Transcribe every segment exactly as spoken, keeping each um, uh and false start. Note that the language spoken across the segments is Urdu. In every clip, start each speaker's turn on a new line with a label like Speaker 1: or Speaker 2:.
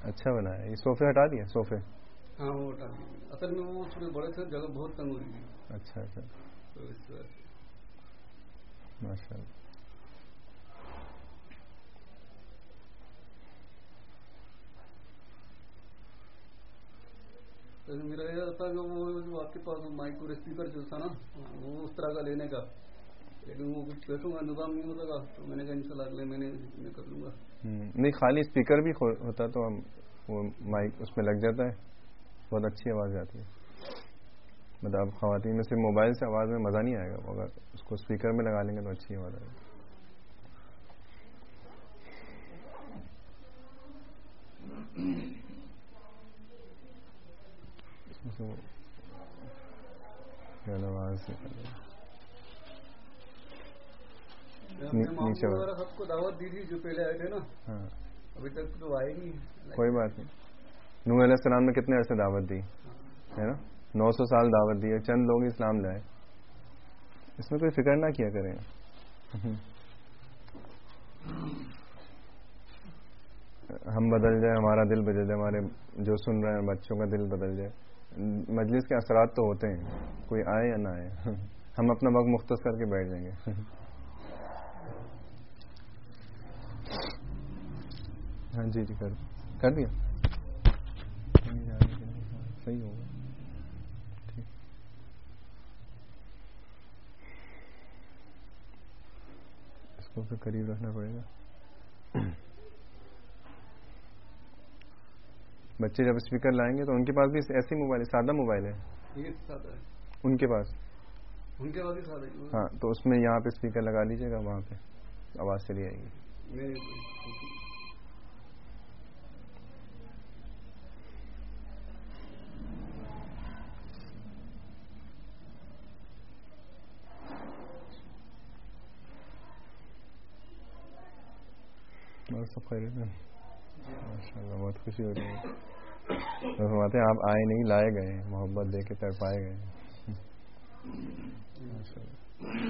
Speaker 1: اچھا بنا ہے. یہ صوفے ہٹا دیے صوفے؟
Speaker 2: ہاں وہ ہٹا دیے. اصل میں وہ اس میں بڑے تھے, جگہ بہت تنگ ہو رہی تھی.
Speaker 1: اچھا اچھا
Speaker 2: تو اس وجہ سے
Speaker 1: ماشاء اللہ.
Speaker 2: میرا یہ تھا کہ وہ جو آپ کے پاس مائک اور اسپیکر جو تھا نا وہ اس طرح کا لینے کا, لیکن وہ کچھ بیٹھوں گا نظام نہیں ہوتا گا, تو میں نے کہا ان شاء اللہ اگلے مہینے میں کر لوں گا.
Speaker 1: نہیں خالی اسپیکر بھی ہوتا تو ہم وہ مائک اس میں لگ جاتا ہے, بہت اچھی آواز آتی ہے. مطلب اب خواتین میں صرف موبائل سے آواز میں مزہ نہیں آئے گا, اگر اس کو اسپیکر میں لگا لیں گے تو اچھی آواز آئے گی. نیچے
Speaker 2: وغیرہ سب کو دعوت دی تھی جو پہلے آئے تھے نا, ابھی تک تو آئے نہیں.
Speaker 1: کوئی بات نہیں. نوح علیہ السلام نے کتنے عرصے دعوت دی ہے نا, نو سو سال دعوت دی ہے, چند لوگ اسلام لائے. اس میں کوئی فکر نہ کیا کریں. ہم بدل جائیں, ہمارا دل بدل جائے, ہمارے جو سن رہے ہیں بچوں کا دل بدل جائے. مجلس کے اثرات تو ہوتے ہیں, کوئی آئے یا نہ آئے, ہم اپنا وقت مختص کر کے بیٹھ جائیں گے. ہاں جی جی کر کر دیا صحیح ہوگا. ٹھیک, اس کو پھر قریب رکھنا پڑے گا. بچے جب اسپیکر لائیں گے تو ان کے پاس بھی ایسی موبائل ہے, سادہ موبائل ہے ان کے پاس,
Speaker 2: ان کے پاس سادہ.
Speaker 1: ہاں تو اس میں یہاں پہ اسپیکر لگا دیجیے گا, وہاں پہ آواز چلی آئے گی. اور سب خیریت ہے ماشاء اللہ, بہت خوشی ہو رہی ہے. فرماتے ہیں آپ آئے نہیں, لائے گئے, محبت دے کے تڑپائے گئے. ماشاء اللہ.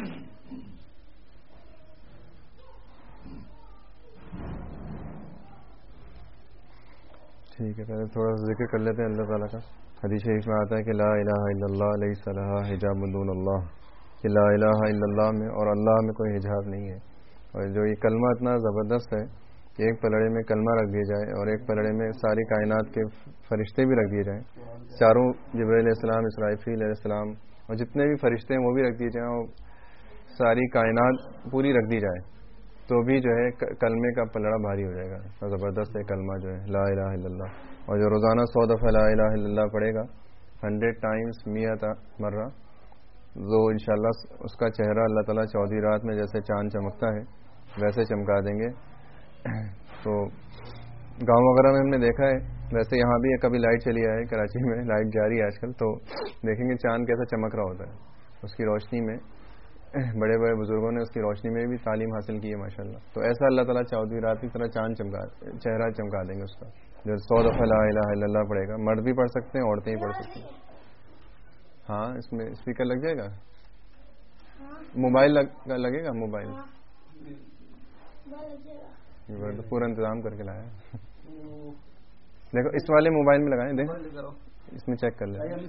Speaker 1: ٹھیک ہے, پہلے تھوڑا سا ذکر کر لیتے ہیں اللہ تعالیٰ کا. حدیث شریف میں آتا ہے کہ لا الہ الا اللہ لیس لہا حجاب دون اللہ, کہ لا الہ الا اللہ میں اور اللہ میں کوئی حجاب نہیں ہے. اور جو یہ کلمہ اتنا زبردست ہے کہ ایک پلڑے میں کلمہ رکھ دیا جائے اور ایک پلڑے میں ساری کائنات کے فرشتے بھی رکھ دیے جائیں, چاروں جبرائیل علیہ السلام, اسرافیل علیہ السلام اور جتنے بھی فرشتے ہیں وہ بھی رکھ دیے جائیں, اور ساری کائنات پوری رکھ دی جائے, تو بھی جو ہے کلمے کا پلڑا بھاری ہو جائے گا. زبردست ہے کلمہ جو ہے لا الہ الا اللہ. اور جو روزانہ سو دفعہ لا الہ الا اللہ پڑھے گا, ہنڈریڈ ٹائمز میت مرہ, تو انشاءاللہ اس کا چہرہ اللہ تعالیٰ چودھویں رات میں جیسے چاند چمکتا ہے ویسے چمکا دیں گے. تو گاؤں وغیرہ میں ہم نے دیکھا ہے, ویسے یہاں بھی کبھی لائٹ چلی آئے, کراچی میں لائٹ جاری ہے آج کل, تو دیکھیں گے چاند کیسا چمک رہا ہوتا ہے اس کی روشنی میں. بڑے بڑے بزرگوں نے اس کی روشنی میں بھی تعلیم حاصل کی ہے ماشاءاللہ. تو ایسا اللہ تعالیٰ چودھویں رات کی طرح چاند چمکا چہرہ چمکا دیں گے اس کا, جو سو دفعہ لا الہ الا اللہ پڑھے گا. مرد بھی پڑھ سکتے ہیں, عورتیں بھی پڑھ سکتی ہیں. ہاں اس میں اسپیکر لگ جائے گا, موبائل لگے گا, موبائل تو پورا انتظام کر کے لایا. دیکھو اس والے موبائل میں لگائیں, دیکھو اس میں چیک کر لیں.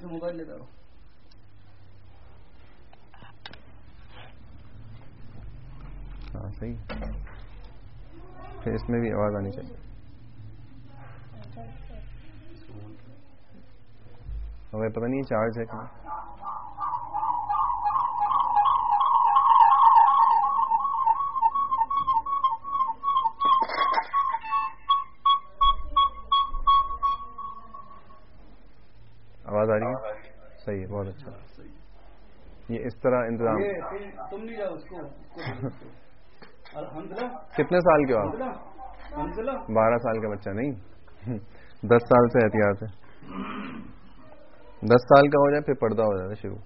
Speaker 1: ہاں صحیح, پھر اس میں بھی آواز آنی چاہیے. ہمیں پتہ نہیں چارج ہے کہ آواز آ رہی ہے. صحیح ہے, بہت اچھا. یہ اس طرح انتظام.
Speaker 2: تم نہیں جاؤ اس کو.
Speaker 1: کتنے سال کے ہو آپ؟ بارہ سال کا بچہ نہیں, دس سال سے احتیاط ہے. دس سال کا ہو جائے پھر پردہ ہو جاتا ہے شروع.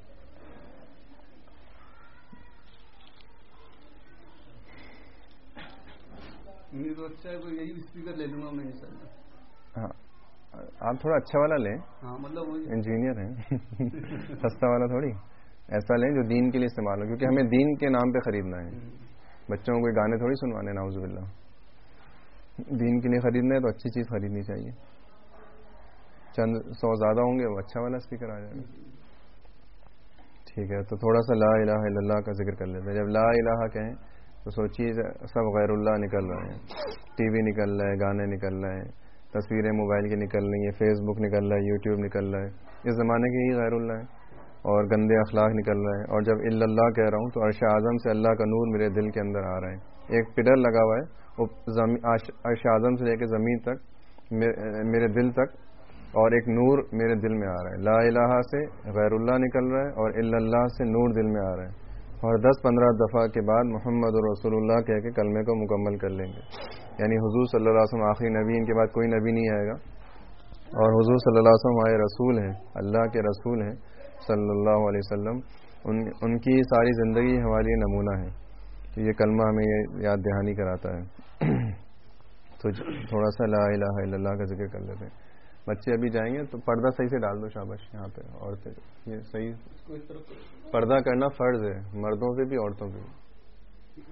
Speaker 2: تو اچھا ہے, کوئی یہی اسپیکر لے لوں گا میں انشاءاللہ.
Speaker 1: ہاں آپ تھوڑا اچھا والا لیں,
Speaker 2: ہاں مطلب
Speaker 1: انجینئر ہیں, سستا والا تھوڑی. ایسا لیں جو دین کے لیے استعمال ہو, کیونکہ ہمیں دین کے نام پہ خریدنا ہے. بچوں کو کوئی گانے تھوڑی سنوانے, نعوذ باللہ. دین کے لیے خریدنا ہے تو اچھی چیز خریدنی چاہیے. چند سو زیادہ ہوں گے وہ اچھا والا اسپیکر آ جائے گا. ٹھیک ہے, تو تھوڑا سا لا الہ الا اللہ کا ذکر کر لیتے ہیں. جب لا الہ کہیں تو سوچیے سب غیر اللہ نکل رہے ہیں, ٹی وی نکل رہا ہے, گانے نکل رہے ہیں, تصویریں موبائل کی نکل رہی ہیں, فیس بک نکل رہا ہے, یوٹیوب نکل رہا ہے, اس زمانے کے ہی غیر اللہ ہیں, اور گندے اخلاق نکل رہے ہیں. اور جب الا اللہ کہہ رہا ہوں تو عرش اعظم سے اللہ کا نور میرے دل کے اندر آ رہا ہے. ایک پلر لگا ہوا ہے, وہ عرش اعظم سے لے کے زمین تک میرے دل تک, اور ایک نور میرے دل میں آ رہا ہے. لا الہ سے غیر اللہ نکل رہا ہے, اور الا اللہ سے نور دل میں آ رہا ہے. اور دس پندرہ دفعہ کے بعد محمد رسول اللہ کہہ کے کلمے کو مکمل کر لیں گے. یعنی حضور صلی اللہ علیہ وسلم آخری نبی, ان کے بعد کوئی نبی نہیں آئے گا, اور حضور صلی اللہ علیہ وسلم ہمارے رسول ہیں, اللہ کے رسول ہیں صلی اللہ علیہ وسلم. ان ان کی ساری زندگی ہمارے لیے نمونہ ہے. تو یہ کلمہ ہمیں یاد دہانی کراتا ہے. تو تھوڑا سا لا الہ الا اللہ کا ذکر کر لیتے ہیں. بچے ابھی جائیں گے تو پردہ صحیح سے ڈال دو, شاباش. یہاں پہ عورتیں, یہ صحیح پردہ کرنا فرض ہے, مردوں سے بھی عورتوں سے بھی.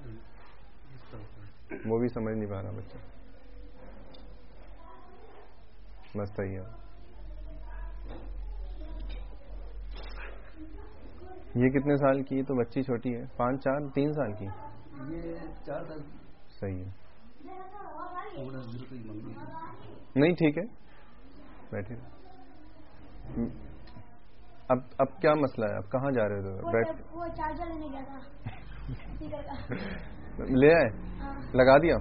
Speaker 1: وہ بھی سمجھ نہیں پا رہا بچہ, بس صحیح ہے. یہ کتنے سال کی؟ تو بچی چھوٹی ہے, پانچ چار تین سال کی.
Speaker 2: یہ چار سال.
Speaker 1: صحیح ہے, نہیں ٹھیک ہے, بیٹھے. اب اب کیا مسئلہ ہے؟ اب کہاں جا رہے تھے؟ بیٹھ.
Speaker 3: وہ چارجر لینے گیا تھا.
Speaker 1: لے آئے, لگا دیا.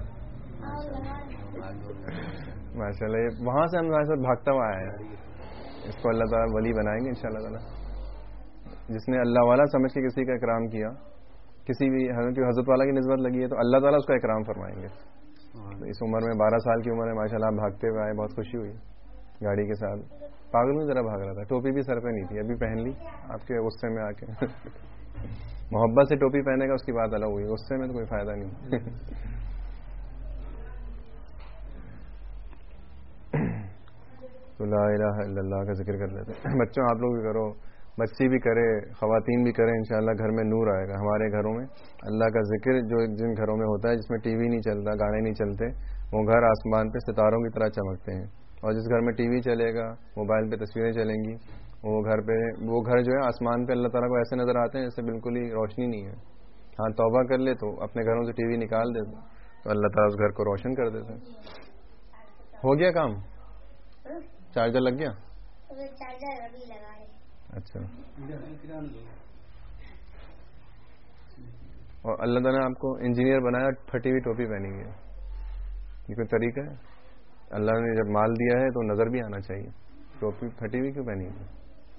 Speaker 3: ماشاء
Speaker 1: ماشاء اللہ, وہاں سے ہم ہمارے ساتھ بھاگتا ہوا آیا ہے. اس کو اللہ تعالیٰ ولی بنائیں گے انشاءاللہ تعالیٰ. جس نے اللہ والا سمجھ کے کسی کا اکرام کیا, کسی بھی حضرت والا کی نسبت لگی ہے, تو اللہ تعالیٰ اس کا اکرام فرمائیں گے. اس عمر میں, بارہ سال کی عمر میں ماشاء اللہ بھاگتے ہوئے آئے, بہت خوشی ہوئی. گاڑی کے ساتھ پاگل میں ذرا بھاگ رہا تھا, ٹوپی بھی سر پہ نہیں تھی, ابھی پہن لی آپ کے غصے میں آ کے. محبت سے ٹوپی پہنے گا اس کی بات الگ ہوئی, غصے میں تو کوئی فائدہ نہیں. تو لا الہ الا اللہ کا ذکر کر لیتے ہیں. بچوں آپ لوگ بھی کرو, بچی بھی کرے, خواتین بھی کریں, انشاءاللہ گھر میں نور آئے گا. ہمارے گھروں میں اللہ کا ذکر جو جن گھروں میں ہوتا ہے, جس میں ٹی وی نہیں چلتا, گانے نہیں چلتے, وہ گھر آسمان پہ ستاروں کی طرح چمکتے ہیں. اور جس گھر میں ٹی وی چلے گا, موبائل پہ تصویریں چلیں گی, وہ گھر پہ وہ گھر جو ہے آسمان پہ اللہ تعالیٰ کو ایسے نظر آتے ہیں جیسے بالکل ہی روشنی نہیں ہے. ہاں توبہ کر لے تو اپنے گھروں سے ٹی وی نکال دے تو اللہ تعالیٰ اس گھر کو روشن کر دیتے ہیں. ہو گیا کام؟ چارجر لگ گیا؟
Speaker 3: چارجر ابھی لگا ہے.
Speaker 1: اچھا. اور اللہ تعالیٰ نے آپ کو انجینئر بنایا, پھٹی ہوئی ٹوپی پہنی ہوئی ہے. یہ کوئی طریقہ ہے؟ اللہ نے جب مال دیا ہے تو نظر بھی آنا چاہیے. ٹوپی پھٹی ہوئی کیوں پہنی ہوئی؟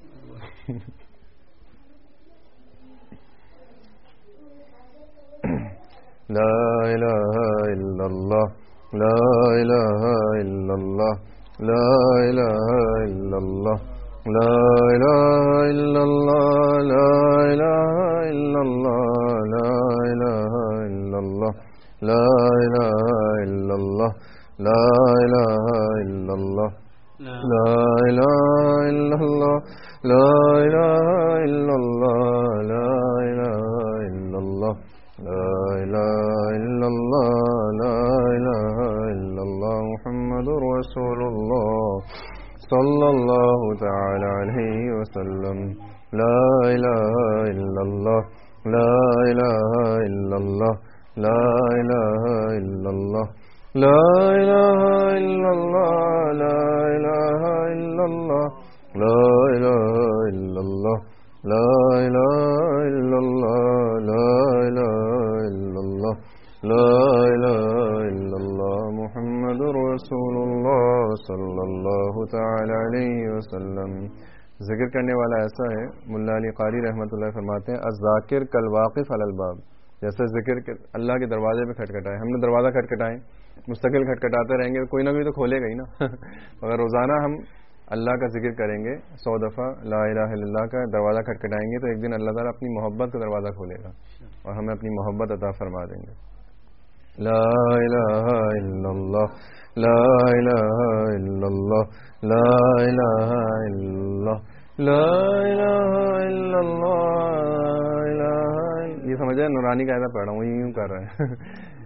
Speaker 1: لا الہ الا اللہ, لا الہ الا اللہ, لا الہ الا اللہ, لا الہ الا اللہ, لا الہ الا اللہ, لا الہ الا اللہ, لا الہ الا اللہ, لا الہ الا اللہ, لا الہ الا اللہ, لا الہ الا اللہ, لا الہ الا اللہ, لا الہ الا اللہ, لا الہ الا اللہ, محمد رسول اللہ صلی اللہ تعالی علیہ وسلم. لا الہ الا اللہ, لا الہ الا اللہ, لا الہ الا اللہ, لا الہ الا اللہ, لا الہ الا اللہ, لا الہ الا اللہ, لا الہ الا اللہ, لا الہ الا اللہ, لا الہ الا اللہ, محمد رسول اللہ صلی اللہ تعالی علیہ وسلم. ذکر کرنے والا ایسا ہے, ملا علی قاری رحمۃ اللہ فرماتے ہیں, الذاکر کالواقف علی الباب. جیسے ذکر اللہ کے دروازے پہ کھٹکھٹائے, ہم نے دروازہ کھٹکھٹائیں, مستقل کھٹکھٹاتے رہیں گے, کوئی نہ کوئی تو کھولے گا ہی نا. اگر روزانہ ہم اللہ کا ذکر کریں گے, سو دفعہ لا الہ الا اللہ کا دروازہ کھٹکھٹائیں گے, تو ایک دن اللہ تعالیٰ اپنی محبت کا دروازہ کھولے گا اور ہمیں اپنی محبت عطا فرما دیں گے. لا الہ الا اللہ, لا الہ الا اللہ, لا الہ الا اللہ, لا الہ الا اللہ, لا الہ. یہ سمجھے نورانی قاعدہ پڑھ رہا ہوں, یوں کر رہے ہیں.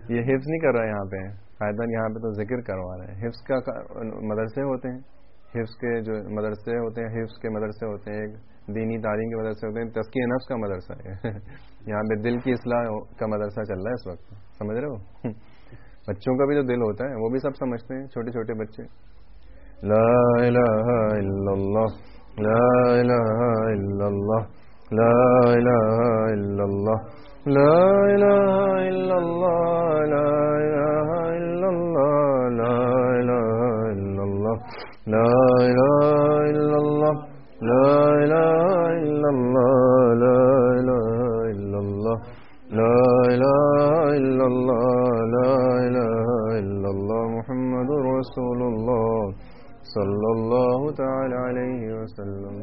Speaker 1: یہ حفظ نہیں کر رہا ہے یہاں پہ قاعدہ، یہاں پہ تو ذکر کروا رہے ہیں. حفظ کا مدرسے ہوتے ہیں، حفظ کے جو مدرسے ہوتے ہیں، حفظ کے مدرسے ہوتے ہیں، ایک دینی تعلیم کے مدرسے ہوتے ہیں، تزکیہ نفس کا مدرسہ ہے. یہاں پہ دل کی اصلاح کا مدرسہ چل رہا ہے اس وقت، سمجھ رہے ہو. بچوں کا بھی جو دل ہوتا ہے وہ بھی سب سمجھتے ہیں، چھوٹے چھوٹے بچے. لا الہ الا اللہ، لا الہ الا اللہ، لا الہ الا اللہ، لا الہ الا اللہ، لا الہ الا اللہ، لا الہ الا اللہ، لا الہ الا اللہ، لا الہ الا اللہ، لا الہ الا اللہ، لا الہ الا اللہ، لا الہ الا اللہ، محمد رسول اللہ صلی اللہ تعالی علیہ وسلم.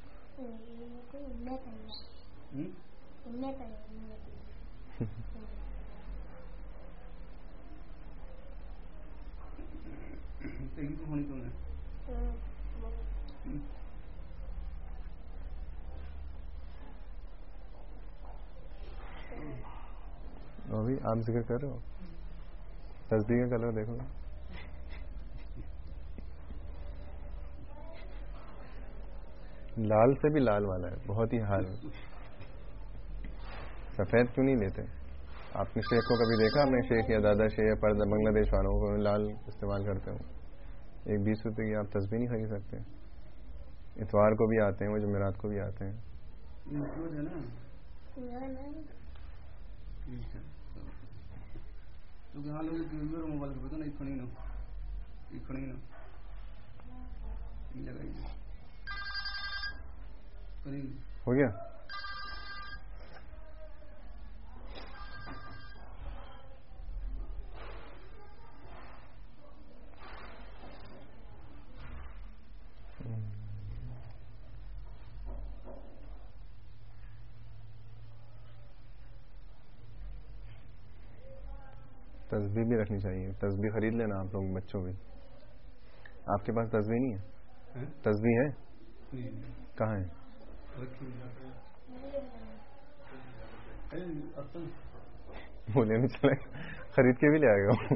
Speaker 1: ابھی آپ ذکر کر رہے ہو، تصدیق کا کلر دیکھو. لال سے بھی لال والا ہے، بہت ہی حال. سفید کیوں نہیں لیتے آپ نے؟ شیخ کو کبھی دیکھا آپ نے؟ شیخ یا دادا شیخ یا پردہ بنگلہ دیش والوں کو لال استعمال کرتے ہو. ایک بیس روپے کی آپ تسبیح نہیں خرید سکتے. اتوار کو بھی آتے ہیں، وہ جمعرات کو بھی آتے ہیں. ہو گیا. تسبیح بھی رکھنی چاہیے. تسبیح خرید لینا آپ لوگ بچوں بھی. آپ کے پاس تسبیح نہیں ہے؟ تسبیح ہے کہاں ہے؟ وہ لینے چلے خرید کے بھی لے آئے گا.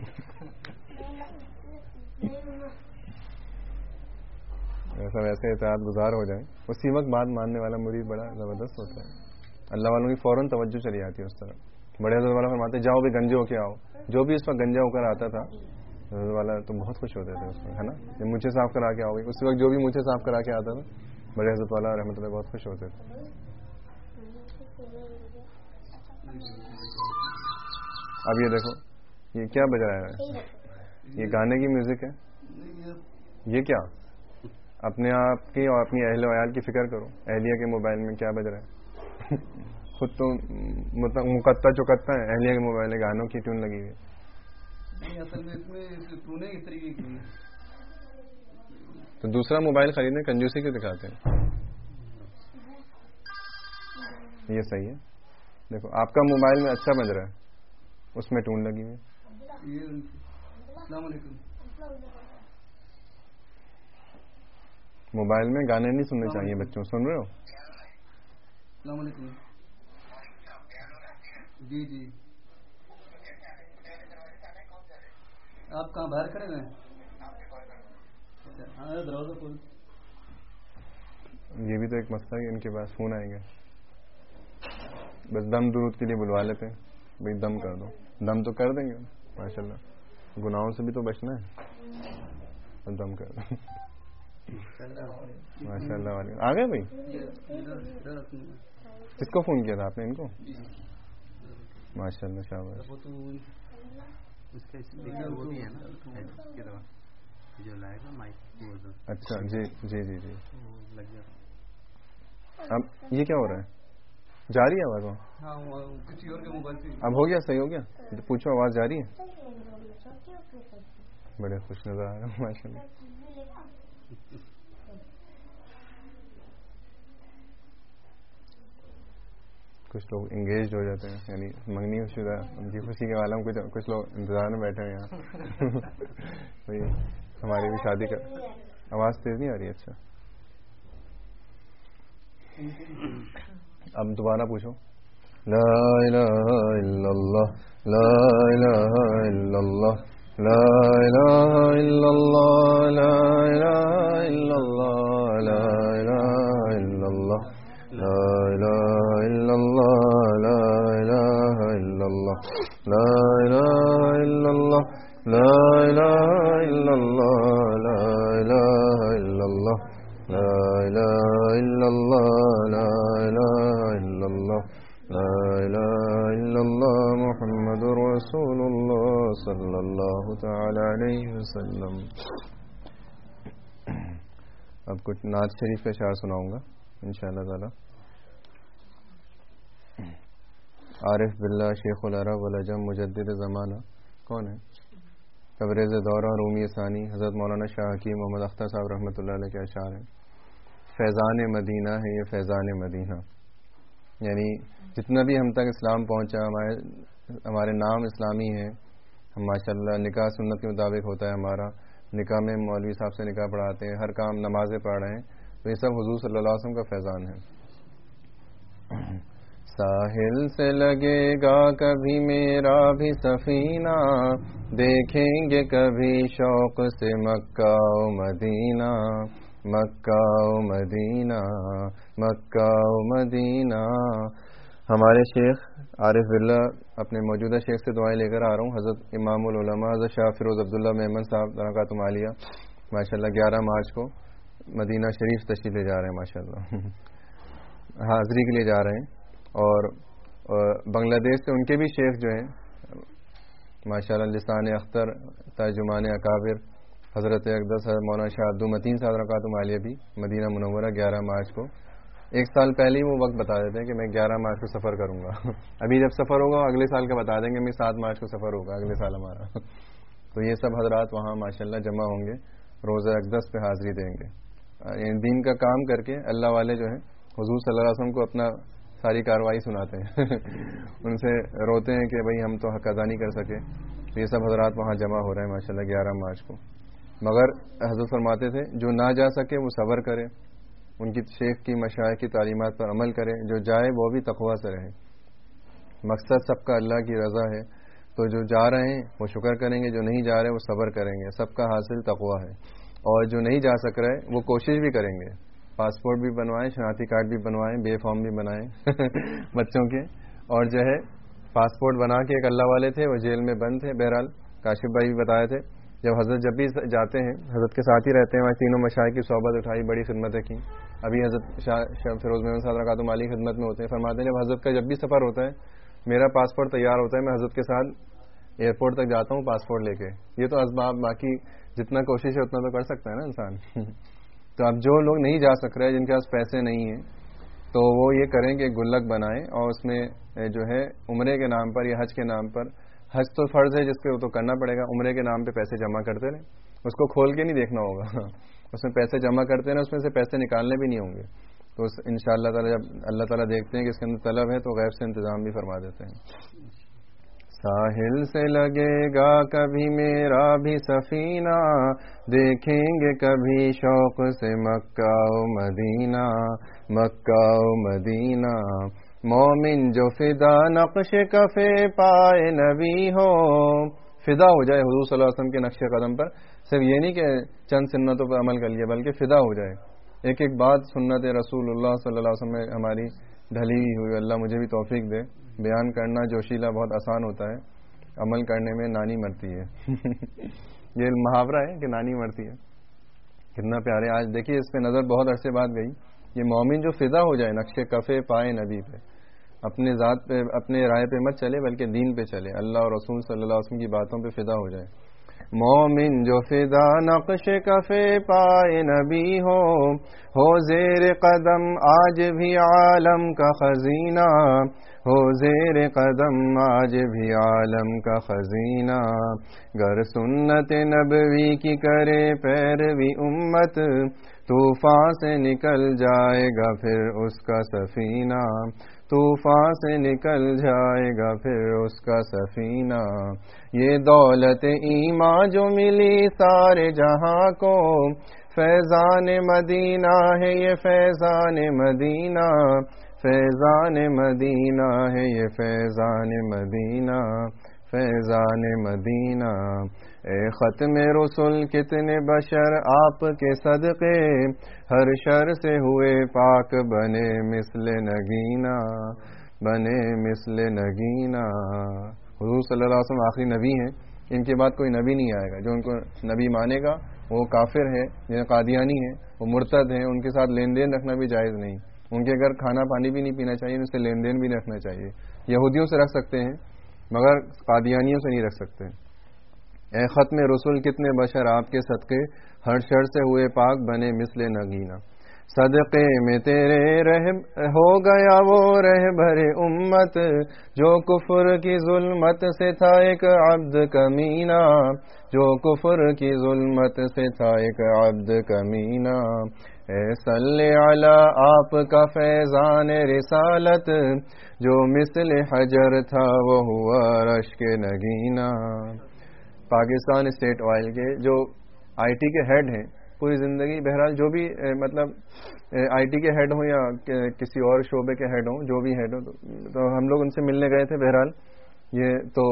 Speaker 1: ایسا ویسے احتیاط گزار ہو جائیں. اسی وقت بات ماننے والا مرید بڑا زبردست ہوتا ہے. اللہ والوں کی فوراً توجہ چلی جاتی ہے اس طرف. بڑے حضرت والا فرماتے جاؤ بھی گنجے ہو کے آؤ. جو بھی اس وقت گنجا ہو کر آتا تھا حضرت والا تو بہت خوش ہوتے تھے اس وقت، ہے نا. جب مجھے صاف کرا کے آؤ گے، اس وقت جو بھی مجھے صاف کرا کے آتا تھا بڑے حضرت والا رحمۃ اللہ بہت خوش ہوتے تھے. اب یہ دیکھو یہ کیا بج رہا ہے؟ یہ گانے کی میوزک ہے. یہ کیا؟ اپنے آپ کی اور اپنی اہل و عیال کی فکر کرو. اہلیہ کے موبائل میں کیا بج رہا ہے؟ خود تو مقطع چکتا ہے، اہلیہ کے موبائل میں گانوں کی ٹیون لگی ہوئی ہے. تو دوسرا موبائل خریدنے کنجوسی کے دکھاتے ہیں. یہ صحیح ہے. دیکھو آپ کا موبائل میں اچھا بج رہا ہے، اس میں ٹون لگی ہوئی.
Speaker 2: السلام علیکم.
Speaker 1: موبائل میں گانے نہیں سننے چاہیے بچوں. سن رہے ہو؟
Speaker 2: السلام علیکم. جی جی آپ کہاں باہر کھڑے ہوئے ہیں؟ دروازہ کھول.
Speaker 1: یہ بھی تو ایک مسئلہ ہے. ان کے پاس فون آئیں گے، بس دم درود کے لیے بلوا لیتے ہیں. بھائی دم کر دو. دم تو کر دیں گے ماشاء اللہ. گناہوں سے بھی تو بچنا ہے. اور دم کر دو ماشاء اللہ. آ گئے بھائی. کس کو فون کیا تھا آپ نے؟ ان کو. ماشاء اللہ شاباش. اچھا جی جی جی جی. اب یہ کیا ہو رہا ہے؟ جاری ہے آواز؟ اب ہو گیا، صحیح ہو گیا. پوچھو آواز جاری ہے؟ بڑے خوش نظر آ رہے ہیں ماشاء اللہ. کچھ لوگ انگیجڈ ہو جاتے ہیں، یعنی منگنی شدہ ان کی خوشی کے عالم. کچھ کچھ لوگ انتظار میں بیٹھے ہیں یہاں. ہماری بھی شادی کر. آواز تیز نہیں آ رہی؟ اچھا اب دوبارہ پوچھو. لا إله إلا الله لا إله إلا الله لا إله إلا الله لا إله إلا الله لا إله إلا الله لا إله إلا الله لا إله إلا الله لا إله إلا الله لا إله إلا الله لا إله إلا الله لا إله إلا الله لا إله إلا الله لا إله إلا الله محمد رسول الله صلی اللہ تعالی علیہ وسلم. اب کچھ نعت شریف کا اشعار سناؤں گا انشاءاللہ تعالی. عارف باللہ شیخ العرب والعجم مجدد زمانہ کون ہے؟ تبریز دورہ رومی ثانی حضرت مولانا شاہ حکیم محمد اختر صاحب رحمۃ اللہ علیہ کے اشعار ہیں. فیضان مدینہ ہے یہ فیضان مدینہ، یعنی جتنا بھی ہم تک اسلام پہنچا ہمارے ہمارے نام اسلامی ہیں، ہم ماشاءاللہ نکاح سنت کے مطابق ہوتا ہے ہمارا، نکاح میں مولوی صاحب سے نکاح پڑھاتے ہیں، ہر کام نمازیں پڑھ رہے ہیں، تو یہ سب حضور صلی اللہ علیہ وسلم کا فیضان ہے. ساحل سے لگے گا کبھی میرا بھی سفینہ، دیکھیں گے کبھی شوق سے مکہ و مدینہ، مکہ و مدینہ مکہ و مدینہ. ہمارے شیخ عارف باللہ اپنے موجودہ شیخ سے دعائیں لے کر آ رہا ہوں. حضرت امام العلماء حضرت شاہ فیروز عبداللہ محمد صاحب برکاتہم عالیہ ماشاءاللہ گیارہ مارچ کو مدینہ شریف تشریف لے جا رہے ہیں، ماشاءاللہ حاضری کے لیے جا رہے ہیں. اور بنگلہ دیش سے ان کے بھی شیخ جو ہیں ماشاءاللہ لسان اختر ترجمان اکابر حضرت اقدس حضرت مولانا شاہ عبد المتین صاحب برکاتہم عالیہ بھی مدینہ منورہ گیارہ مارچ کو. ایک سال پہلے ہی وہ وقت بتا دیتے ہیں کہ میں گیارہ مارچ کو سفر کروں گا. ابھی جب سفر ہوگا اگلے سال کا بتا دیں گے میں سات مارچ کو سفر ہوگا اگلے سال ہمارا. تو یہ سب حضرات وہاں ماشاءاللہ جمع ہوں گے، روزہ اقدس پہ حاضری دیں گے. دین کا کام کر کے اللہ والے جو ہیں حضور صلی اللہ علیہ وسلم کو اپنا ساری کارروائی سناتے ہیں ان سے روتے ہیں کہ بھئی ہم تو حق ادا نہیں کر سکے. تو یہ سب حضرات وہاں جمع ہو رہے ہیں ماشاءاللہ گیارہ مارچ کو. مگر حضرت فرماتے تھے جو نہ جا سکے وہ صبر کرے، ان کی شیخ کی مشائخ کی تعلیمات پر عمل کرے، جو جائے وہ بھی تقویٰ سے رہے. مقصد سب کا اللہ کی رضا ہے، تو جو جا رہے ہیں وہ شکر کریں گے، جو نہیں جا رہے وہ صبر کریں گے. سب کا حاصل تقویٰ ہے. اور جو نہیں جا سک رہے وہ کوشش بھی کریں گے، پاسپورٹ بھی بنوائیں، شناختی کارڈ بھی بنوائیں، بے فارم بھی بنائیں بچوں کے. اور جو ہے پاسپورٹ بنا کے ایک اللہ والے تھے وہ جیل میں بند تھے، بہرحال کاشف بھائی بھی بتائے تھے جب حضرت جب بھی جاتے ہیں حضرت کے ساتھ ہی رہتے ہیں، وہاں تینوں مشائخ کی صحبت اٹھائی، بڑی خدمتیں کی. ابھی حضرت شاہ فیروز محمد صاحب برکاتہم عالیہ خدمت میں ہوتے ہیں. فرماتے ہیں جب حضرت کا جب بھی سفر ہوتا ہے میرا پاسپورٹ تیار ہوتا ہے، میں حضرت کے ساتھ ایئرپورٹ تک جاتا ہوں پاسپورٹ لے کے. یہ تو اسباب، باقی جتنا کوشش ہے اتنا تو کر سکتا ہے نا انسان. تو اب جو لوگ نہیں جا سک رہے، جن کے پاس پیسے نہیں ہیں، تو وہ یہ کریں کہ گلک بنائیں اور اس میں جو ہے عمرے کے نام پر یا حج کے نام پر، حج تو فرض ہے جس کے وہ تو کرنا پڑے گا، عمرے کے نام پہ پیسے جمع کرتے رہیں. اس کو کھول کے نہیں دیکھنا ہوگا اس میں پیسے جمع کرتے رہیں، اس میں سے پیسے نکالنے بھی نہیں ہوں گے. تو ان شاء اللہ تعالیٰ جب اللہ تعالیٰ دیکھتے ہیں کہ اس کے اندر طلب ہے تو غیب سے انتظام بھی فرما دیتے ہیں. ساحل سے لگے گا کبھی میرا بھی سفینہ، دیکھیں گے کبھی شوق سے مکہ و مدینہ، مکہ و مدینہ. مومن جو فدا نقش کفے پائے نبی ہو، فدا ہو جائے حضور صلی اللہ علیہ وسلم کے نقش قدم پر. صرف یہ نہیں کہ چند سنتوں پر عمل کر لیا، بلکہ فدا ہو جائے. ایک ایک بات سنت رسول اللہ صلی اللہ علیہ وسلم میں ہماری ڈھلی ہوئی، اللہ مجھے بھی توفیق دے. بیان کرنا جوشیلا بہت آسان ہوتا ہے، عمل کرنے میں نانی مرتی ہے یہ محاورہ ہے کہ نانی مرتی ہے. کتنا پیارے. آج دیکھیے اس پہ نظر بہت عرصے بعد گئی. یہ مومن جو فدا ہو جائے نقش کفے پائے نبی پہ، اپنے ذات پہ اپنے رائے پہ مت چلے بلکہ دین پہ چلے، اللہ اور رسول صلی اللہ علیہ وسلم کی باتوں پہ فدا ہو جائے. مومن جو فدا نقش کفے پائے نبی ہو، ہو زیر قدم آج بھی عالم کا خزینہ، ہو زیر قدم آج بھی عالم کا خزینہ. گر سنت نبوی کی کرے پیروی امت، طوفان سے نکل جائے گا پھر اس کا سفینہ، طوفان سے نکل جائے گا پھر اس کا سفینہ. یہ دولت ایمان جو ملی سارے جہاں کو، فیضان مدینہ ہے یہ فیضان مدینہ، فیضان مدینہ ہے یہ فیضان مدینہ فیضان مدینہ. اے ختم رسول کتنے بشر آپ کے صدقے ہر شر سے ہوئے پاک بنے مثل نگینہ بنے مثل نگینہ. حضور صلی اللہ علیہ وسلم آخری نبی ہیں، ان کے بعد کوئی نبی نہیں آئے گا. جو ان کو نبی مانے گا وہ کافر ہے، یہ قادیانی ہے، وہ مرتد ہیں، ان کے ساتھ لین دین رکھنا بھی جائز نہیں. ان کے گھر کھانا پانی بھی نہیں پینا چاہیے، ان سے لین دین بھی نہیں رکھنا چاہیے. یہودیوں سے رکھ سکتے ہیں مگر قادیانیوں سے نہیں رکھ سکتے. اے ختم رسول کتنے بشر آپ کے صدقے ہر شر سے ہوئے پاک بنے مثل نگینہ. صدقے میں تیرے رہ ہو گیا وہ رہبر امت جو کفر کی ظلمت سے تھا ایک عبد کمینہ جو کفر کی ظلمت سے تھا ایک عبد کمینہ. اے صلی علی آپ کا فیضان رسالت جو مثل حجر تھا وہ ہوا رشک نگینہ. پاکستان اسٹیٹ آئل کے جو آئی ٹی کے ہیڈ ہیں پوری زندگی، بہرحال جو بھی مطلب آئی ٹی کے ہیڈ ہوں یا کسی اور شعبے کے ہیڈ ہوں، جو بھی ہیڈ ہوں، تو ہم لوگ ان سے ملنے گئے تھے. بہرحال یہ تو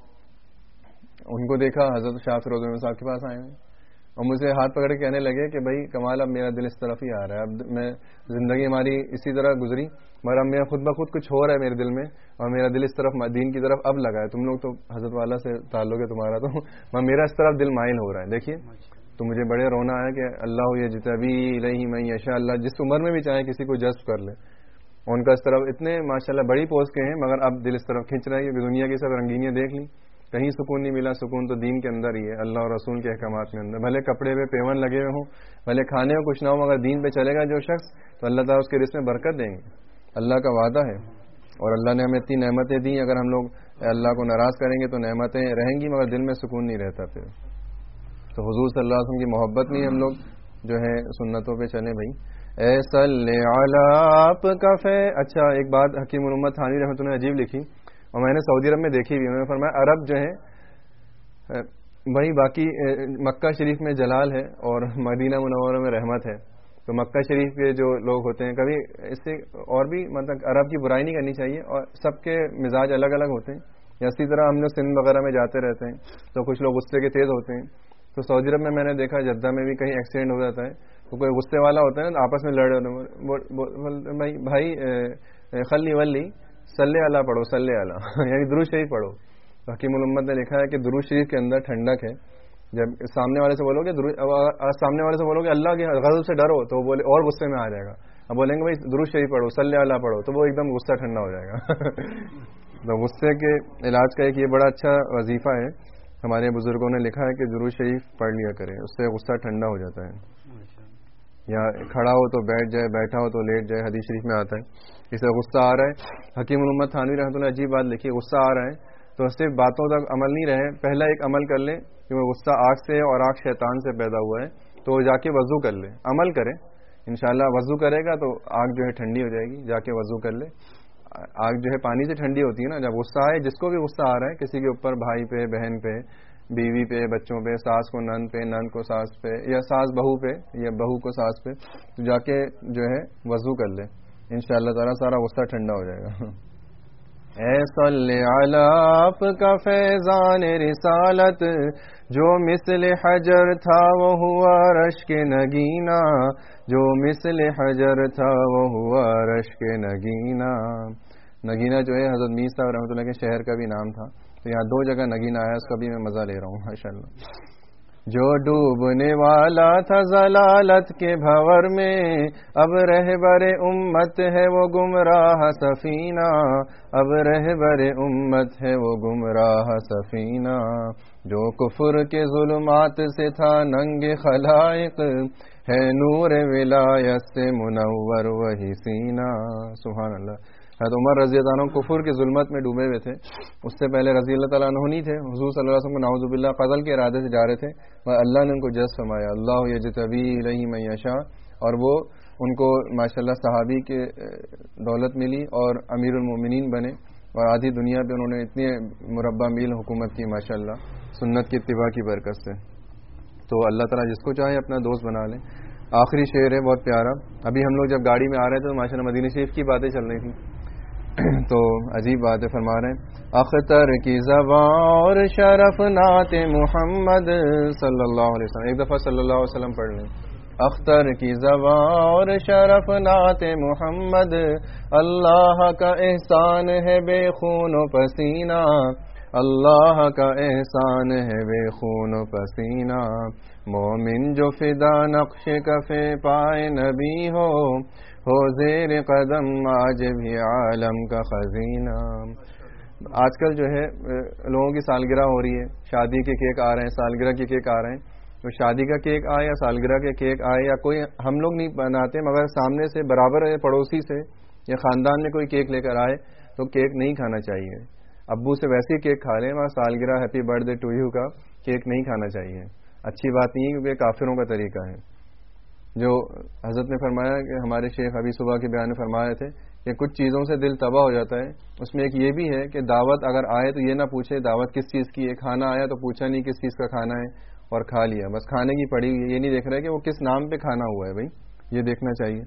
Speaker 1: ان کو دیکھا، حضرت شاہ فیروز احمد صاحب کے پاس آئے ہیں اور مجھے ہاتھ پکڑ کے کہنے لگے کہ بھائی کمال اب میرا دل اس طرف ہی آ رہا ہے. اب میں زندگی ہماری اسی طرح گزری مگر اب میرا خود بخود کچھ ہو رہا ہے میرے دل میں اور میرا دل اس طرف دین کی طرف اب لگا ہے. تم لوگ تو حضرت والا سے تعلق ہے تمہارا، تو میرا اس طرف دل مائل ہو رہا ہے. دیکھیے تو مجھے بڑے رونا آیا کہ اللہ یہ جتبی الیہ من یشاء، اللہ جس عمر میں بھی چاہے کسی کو جذب کر لے. ان کا اس طرف اتنے ماشاءاللہ بڑی پوسٹ کے ہیں مگر اب دل اس طرف کھینچ رہا ہے کہ دنیا کی سب رنگینیاں دیکھ لی، کہیں سکون نہیں ملا. سکون تو دین کے اندر ہی ہے، اللہ اور رسول کے احکامات کے اندر. بھلے کپڑے پہ پیون لگے ہوئے ہوں، بھلے کھانے میں کچھ نہ ہو، مگر دین پہ چلے گا جو شخص تو اللہ تعالیٰ اس کے رزق میں برکت دیں گے. اللہ کا وعدہ ہے اور اللہ نے ہمیں اتنی نعمتیں دی، اگر ہم لوگ اللہ کو ناراض کریں گے تو نعمتیں رہیں گی مگر دل میں سکون نہیں رہتا. پھر تو حضور صلی اللہ علیہ وسلم کی محبت میں ہم لوگ جو ہے سنتوں پہ چلیں. بھائی اے صلی علی آپ کا فے. اچھا ایک بات حکیم الامت تھانوی رحمۃ اللہ نے عجیب لکھی اور میں نے سعودی عرب میں دیکھی بھی. انہوں نے فرمایا عرب جو ہے بھائی باقی مکہ شریف میں جلال ہے اور مدینہ منورہ میں رحمت ہے، تو مکہ شریف کے جو لوگ ہوتے ہیں کبھی اس سے اور بھی مطلب عرب کی برائی نہیں کرنی چاہیے اور سب کے مزاج الگ الگ ہوتے ہیں. یا اسی طرح ہم لوگ سندھ وغیرہ میں جاتے رہتے ہیں تو کچھ لوگ غصے کے تیز ہوتے ہیں. تو سعودی عرب میں میں نے دیکھا جدہ میں بھی کہیں ایکسیڈنٹ ہو جاتا ہے تو کوئی غصے والا ہوتا ہے نا آپس میں لڑ رہے بھائی خلی ولی صلی اللہ پڑھو صلی اللہ یعنی درود شریف پڑھو. حکیم الامت نے لکھا ہے کہ درود شریف کے اندر ٹھنڈک ہے. جب سامنے والے سے بولو گے سامنے والے سے بولو گے اللہ کے غضب سے ڈرو تو وہ بولے اور غصے میں آ جائے گا. اب بولیں گے بھائی درود شریف پڑھو صلی اللہ پڑھو تو وہ ایک دم غصہ ٹھنڈا ہو جائے گا. تو غصے کے علاج کا ایک یہ بڑا اچھا وظیفہ ہے. ہمارے بزرگوں نے لکھا ہے کہ درود شریف پڑھ لیا کریں، اس سے غصہ ٹھنڈا ہو جاتا ہے. یا کھڑا ہو تو بیٹھ جائے، بیٹھا ہو تو لیٹ جائے، حدیث شریف میں آتا ہے. اس سے غصہ آ رہا ہے. حکیم الامت تھانوی رحمۃ اللہ عجیب بات لکھی، غصہ آ رہا ہے تو صرف باتوں تک عمل نہیں رہے، پہلا ایک عمل کر لیں کہ وہ غصہ آگ سے اور آگ شیطان سے پیدا ہوا ہے تو جا کے وضو کر لے، عمل کرے انشاءاللہ. وضو کرے گا تو آگ جو ہے ٹھنڈی ہو جائے گی، جا کے وضو کر لے. آگ جو ہے پانی سے ٹھنڈی ہوتی ہے نا. جب غصہ آئے جس کو بھی غصہ آ رہا ہے کسی کے اوپر، بھائی پہ، بہن پہ، بیوی پہ، بچوں پہ، ساس کو نند پہ، نند کو ساس پہ، یا ساس بہو پہ یا بہو کو ساس پہ، تو جا کے جو ہے وضو کر لے انشاءاللہ تعالیٰ سارا غصہ ٹھنڈا ہو جائے گا. اے صلی علی آپ کا فیضان رسالت جو مثل حجر تھا وہ ہوا رشک نگینہ جو مثل حجر تھا وہ ہوا رشک نگینہ. نگینہ جو ہے حضرت میر صاحب رحمۃ اللہ کے شہر کا بھی نام تھا. تو یہاں دو جگہ نگینہ آیا، اس کا بھی میں مزہ لے رہا ہوں ماشاءاللہ. جو ڈوبنے والا تھا ضلالت کے بھور میں اب رہبر امت ہے وہ گمراہ سفینہ اب رہبر امت ہے وہ گمراہ سفینہ. جو کفر کے ظلمات سے تھا ننگ خلائق ہے نور ولایت سے منور وہی سینہ. سبحان اللہ. حضرت عمر رضی اللہ عنہ کفر کی ظلمت میں ڈوبے ہوئے تھے. اس سے پہلے رضی اللہ تعالیٰ عنہ نہیں تھے. حضور صلی اللہ علیہ وسلم کو نعوذ باللہ قتل کے ارادے سے جا رہے تھے مگر اللہ نے ان کو جذب فرمایا. اللہ یجتبی الیہ من یشاء. اور وہ ان کو ماشاءاللہ صحابی کے دولت ملی اور امیر المومنین بنے اور آدھی دنیا پہ انہوں نے اتنے مربع میل حکومت کی ماشاءاللہ سنت کی اتباع کی برکت سے. تو اللہ تعالیٰ جس کو چاہے اپنا دوست بنا لیں. آخری شعر ہے بہت پیارا. ابھی ہم لوگ جب گاڑی میں آ رہے تھے تو ماشاءاللہ مدینہ شریف کی باتیں چل رہی تھیں تو عجیب بات ہے. فرما رہے ہیں اختر کی زبان اور شرف نعت محمد صلی اللہ علیہ وسلم. ایک دفعہ صلی اللہ علیہ وسلم پڑھ لیں. اختر کی زبان اور شرف نعت محمد، اللہ کا احسان ہے بے خون و پسینہ، اللہ کا احسان ہے بے خون و پسینہ، مومن جو فدا نقش کفے پائے نبی ہو، ہو زیر قدم آج بھی عالم کا خزینہ. آج کل جو ہے لوگوں کی سالگرہ ہو رہی ہے، شادی کے کیک آ رہے ہیں، سالگرہ کے کیک آ رہے ہیں. تو شادی کا کیک آئے یا سالگرہ کے کیک آئے یا کوئی ہم لوگ نہیں بناتے، مگر سامنے سے برابر پڑوسی سے یا خاندان میں کوئی کیک لے کر آئے تو کیک نہیں کھانا چاہیے. ابو سے ویسے ہی کیک کھا لیں، وہاں سالگرہ happy birthday to you کا کیک نہیں کھانا چاہیے. اچھی بات نہیں ہے کیونکہ کافروں کا طریقہ ہے. جو حضرت نے فرمایا کہ ہمارے شیخ ابھی صبح کے بیان میں فرمائے تھے کہ کچھ چیزوں سے دل تباہ ہو جاتا ہے. اس میں ایک یہ بھی ہے کہ دعوت اگر آئے تو یہ نہ پوچھے دعوت کس چیز کی ہے، کھانا آیا تو پوچھا نہیں کس چیز کا کھانا ہے اور کھا لیا، بس کھانے کی پڑی ہوئی ہے. یہ نہیں دیکھ رہا ہے کہ وہ کس نام پہ کھانا ہوا ہے. بھائی یہ دیکھنا چاہیے.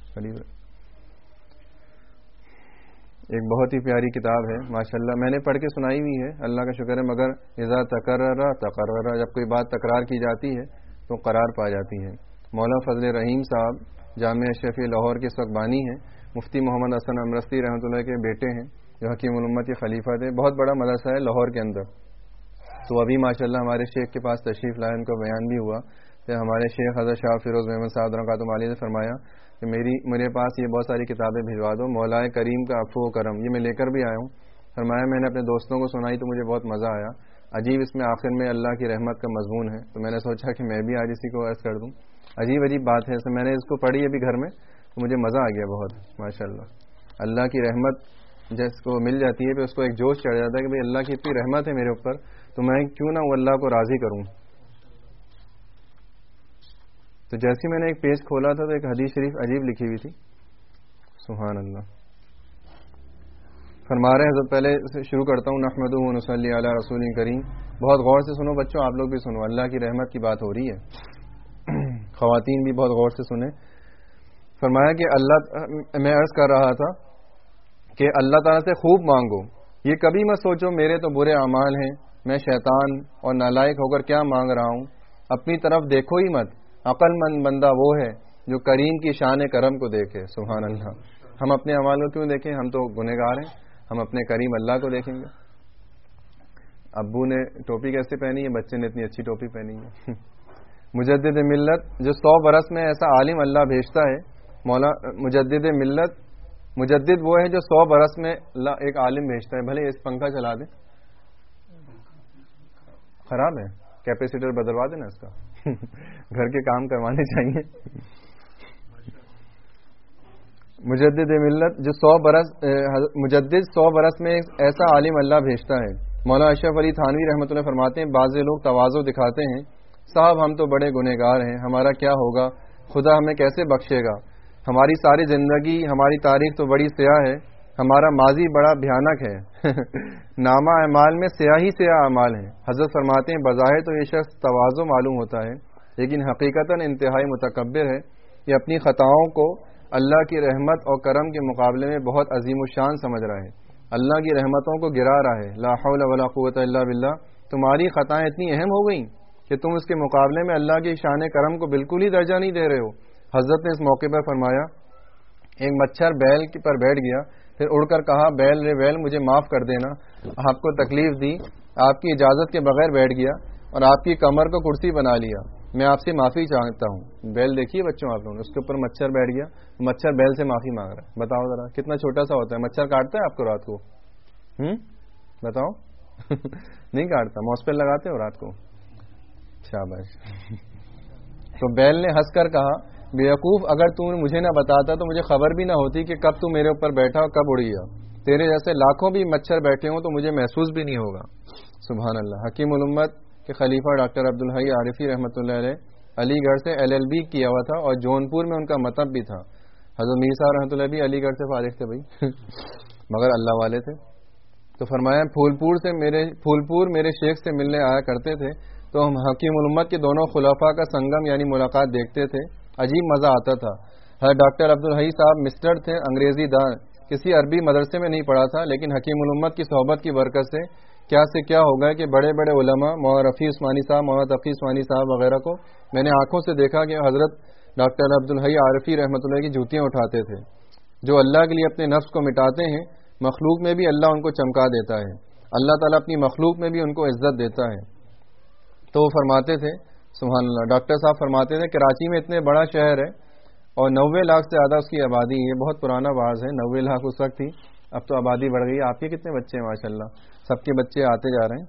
Speaker 1: ایک بہت ہی پیاری کتاب ہے ماشاءاللہ، میں نے پڑھ کے سنائی ہوئی ہے، اللہ کا شکر ہے. مگر اذا تکرر تقرر، جب کوئی بات تکرار کی جاتی ہے تو قرار پا جاتی ہے. مولانا فضل رحیم صاحب جامعہ اشرفیہ لاہور کے سبق بانی ہیں، مفتی محمد حسن امرستی رحمۃ اللہ کے بیٹے ہیں جو حکیم الامت کے خلیفہ تھے. بہت بڑا مدرسہ ہے لاہور کے اندر. تو ابھی ماشاءاللہ ہمارے شیخ کے پاس تشریف لائے، ان کا بیان بھی ہوا کہ ہمارے شیخ حضرت شاہ فیروز محمد صاحب رکعت عالیہ نے فرمایا کہ میری میرے پاس یہ بہت ساری کتابیں بھجوا دو، مولائے کریم کا عفو و کرم، یہ میں لے کر بھی آیا ہوں. فرمایا میں نے اپنے دوستوں کو سنائی تو مجھے بہت مزہ آیا. عجیب اس میں آخر میں اللہ کی رحمت کا مضمون ہے، تو میں نے سوچا کہ میں بھی آج اسی کو عرض کر دوں. عجیب عجیب بات ہے. میں نے اس کو پڑھی ابھی گھر میں تو مجھے مزہ آ گیا بہت ماشاءاللہ. اللہ کی رحمت جس کو مل جاتی ہے پھر اس کو ایک جوش چڑھ جاتا ہے کہ بھئی اللہ کی اتنی رحمت ہے میرے اوپر تو میں کیوں نہ وہ اللہ کو راضی کروں. تو جیسے میں نے ایک پیج کھولا تھا تو ایک حدیث شریف عجیب لکھی ہوئی تھی. سبحان اللہ. فرما رہے حضرت، پہلے سے شروع کرتا ہوں، نحمدہ و نصلی علی رسول کریم. بہت غور سے سنو بچوں، آپ لوگ بھی سنو، اللہ کی رحمت کی بات ہو رہی ہے. خواتین بھی بہت غور سے سنیں. فرمایا کہ اللہ، میں عرض کر رہا تھا کہ اللہ تعالیٰ سے خوب مانگو. یہ کبھی مت سوچو میرے تو برے اعمال ہیں، میں شیطان اور نالائق ہو کر کیا مانگ رہا ہوں. اپنی طرف دیکھو ہی مت. عقل مند بندہ وہ ہے جو کریم کی شان کرم کو دیکھے. سبحان اللہ. ہم اپنے اعمال کو کیوں دیکھیں؟ ہم تو گنہگار ہیں. ہم اپنے کریم اللہ کو دیکھیں گے. ابو نے ٹوپی کیسے پہنی ہے، بچے نے اتنی اچھی ٹوپی پہنی ہے. مجدد ملت جو سو برس میں ایسا عالم اللہ بھیجتا ہے. مولا مجدد ملت، مجدد وہ ہے جو سو برس میں اللہ ایک عالم بھیجتا ہے. بھلے اس پنکھا چلا دیں، خراب ہے، کیپیسیٹر بدلوا دینا اس کا. گھر کے کام کروانے چاہیے. مجدد ملت جو سو برس مجدد سو برس میں ایسا عالم اللہ بھیجتا ہے. مولانا اشرف علی تھانوی رحمۃ اللہ فرماتے ہیں بعض لوگ تواضع دکھاتے ہیں، صاحب ہم تو بڑے گنہگار ہیں، ہمارا کیا ہوگا، خدا ہمیں کیسے بخشے گا، ہماری ساری زندگی ہماری تاریخ تو بڑی سیاہ ہے، ہمارا ماضی بڑا بھیانک ہے. نامہ اعمال میں سیاہی سیاہ اعمال ہیں. حضرت فرماتے ہیں بظاہر تو یہ شخص تواضع معلوم ہوتا ہے لیکن حقیقتاً انتہائی متکبر ہے. یہ اپنی خطاؤں کو اللہ کی رحمت اور کرم کے مقابلے میں بہت عظیم الشان سمجھ رہا ہے، اللہ کی رحمتوں کو گرا رہا ہے. لا حول ولا قوت الا باللہ. تمہاری خطائیں اتنی اہم ہو گئیں کہ تم اس کے مقابلے میں اللہ کی شان کرم کو بالکل ہی درجہ نہیں دے رہے ہو. حضرت نے اس موقع پر فرمایا ایک مچھر بیل پر بیٹھ گیا، پھر اڑ کر کہا بیل رے بیل مجھے معاف کر دینا، آپ کو تکلیف دی، آپ کی اجازت کے بغیر بیٹھ گیا اور آپ کی کمر کو کرسی بنا لیا، میں آپ سے معافی چاہتا ہوں. بیل دیکھیے بچوں آپ لوگوں نے، اس کے اوپر مچھر بیٹھ گیا، مچھر بیل سے معافی مانگ رہا ہے. بتاؤ ذرا کتنا چھوٹا سا ہوتا ہے. مچھر کاٹتا ہے آپ کو رات کو؟ ہوں بتاؤ. نہیں کاٹتا. ماسپل لگاتے ہو رات کو؟ شاباش. تو بیل نے ہنس کر کہا بیوقوف، اگر تو مجھے نہ بتاتا تو مجھے خبر بھی نہ ہوتی کہ کب تو میرے اوپر بیٹھا اور کب اڑ گیا. تیرے جیسے لاکھوں بھی مچھر بیٹھے ہوں تو مجھے محسوس بھی نہیں ہوگا. سبحان اللہ. حکیم الامت کے خلیفہ ڈاکٹر عبدالحی عارفی رحمۃ اللہ علیہ علی گڑھ سے ایل ایل بی کیا ہوا تھا اور جونپور میں ان کا مطب بھی تھا. حضرت میر صاحب رحمۃ اللہ بھی علی گڑھ سے فارغ تھے بھائی مگر اللہ والے تھے. تو فرمایا پھولپور سے میرے پھولپور میرے شیخ سے ملنے آیا کرتے تھے تو ہم حکیم الامت کے دونوں خلفاء کا سنگم یعنی ملاقات دیکھتے تھے. عجیب مزہ آتا تھا. حضرت ڈاکٹر عبدالحی صاحب مسٹر تھے, انگریزی دان, کسی عربی مدرسے میں نہیں پڑھا تھا, لیکن حکیم الامت کی صحبت کی برکت سے کیا سے کیا ہو گیا کہ بڑے بڑے علماء مولانا رفیع عثمانی صاحب, مولانا تقی عثمانی صاحب وغیرہ کو میں نے آنکھوں سے دیکھا کہ حضرت ڈاکٹر عبدالحی عارفی رحمۃ اللہ کی جوتیاں اٹھاتے تھے. جو اللہ کے لیے اپنے نفس کو مٹاتے ہیں, مخلوق میں بھی اللہ ان کو چمکا دیتا ہے, اللہ تعالیٰ اپنی مخلوق میں بھی ان کو عزت دیتا ہے. تو وہ فرماتے تھے, سبحان اللہ, ڈاکٹر صاحب فرماتے تھے کراچی میں اتنے بڑا شہر ہے اور نوے لاکھ سے زیادہ اس کی آبادی ہے. بہت پرانا باز ہے, نوے لاکھ اس وقت تھی, اب تو آبادی بڑھ گئی. آپ کے کتنے بچے ہیں؟ ماشاء اللہ سب کے بچے آتے جا رہے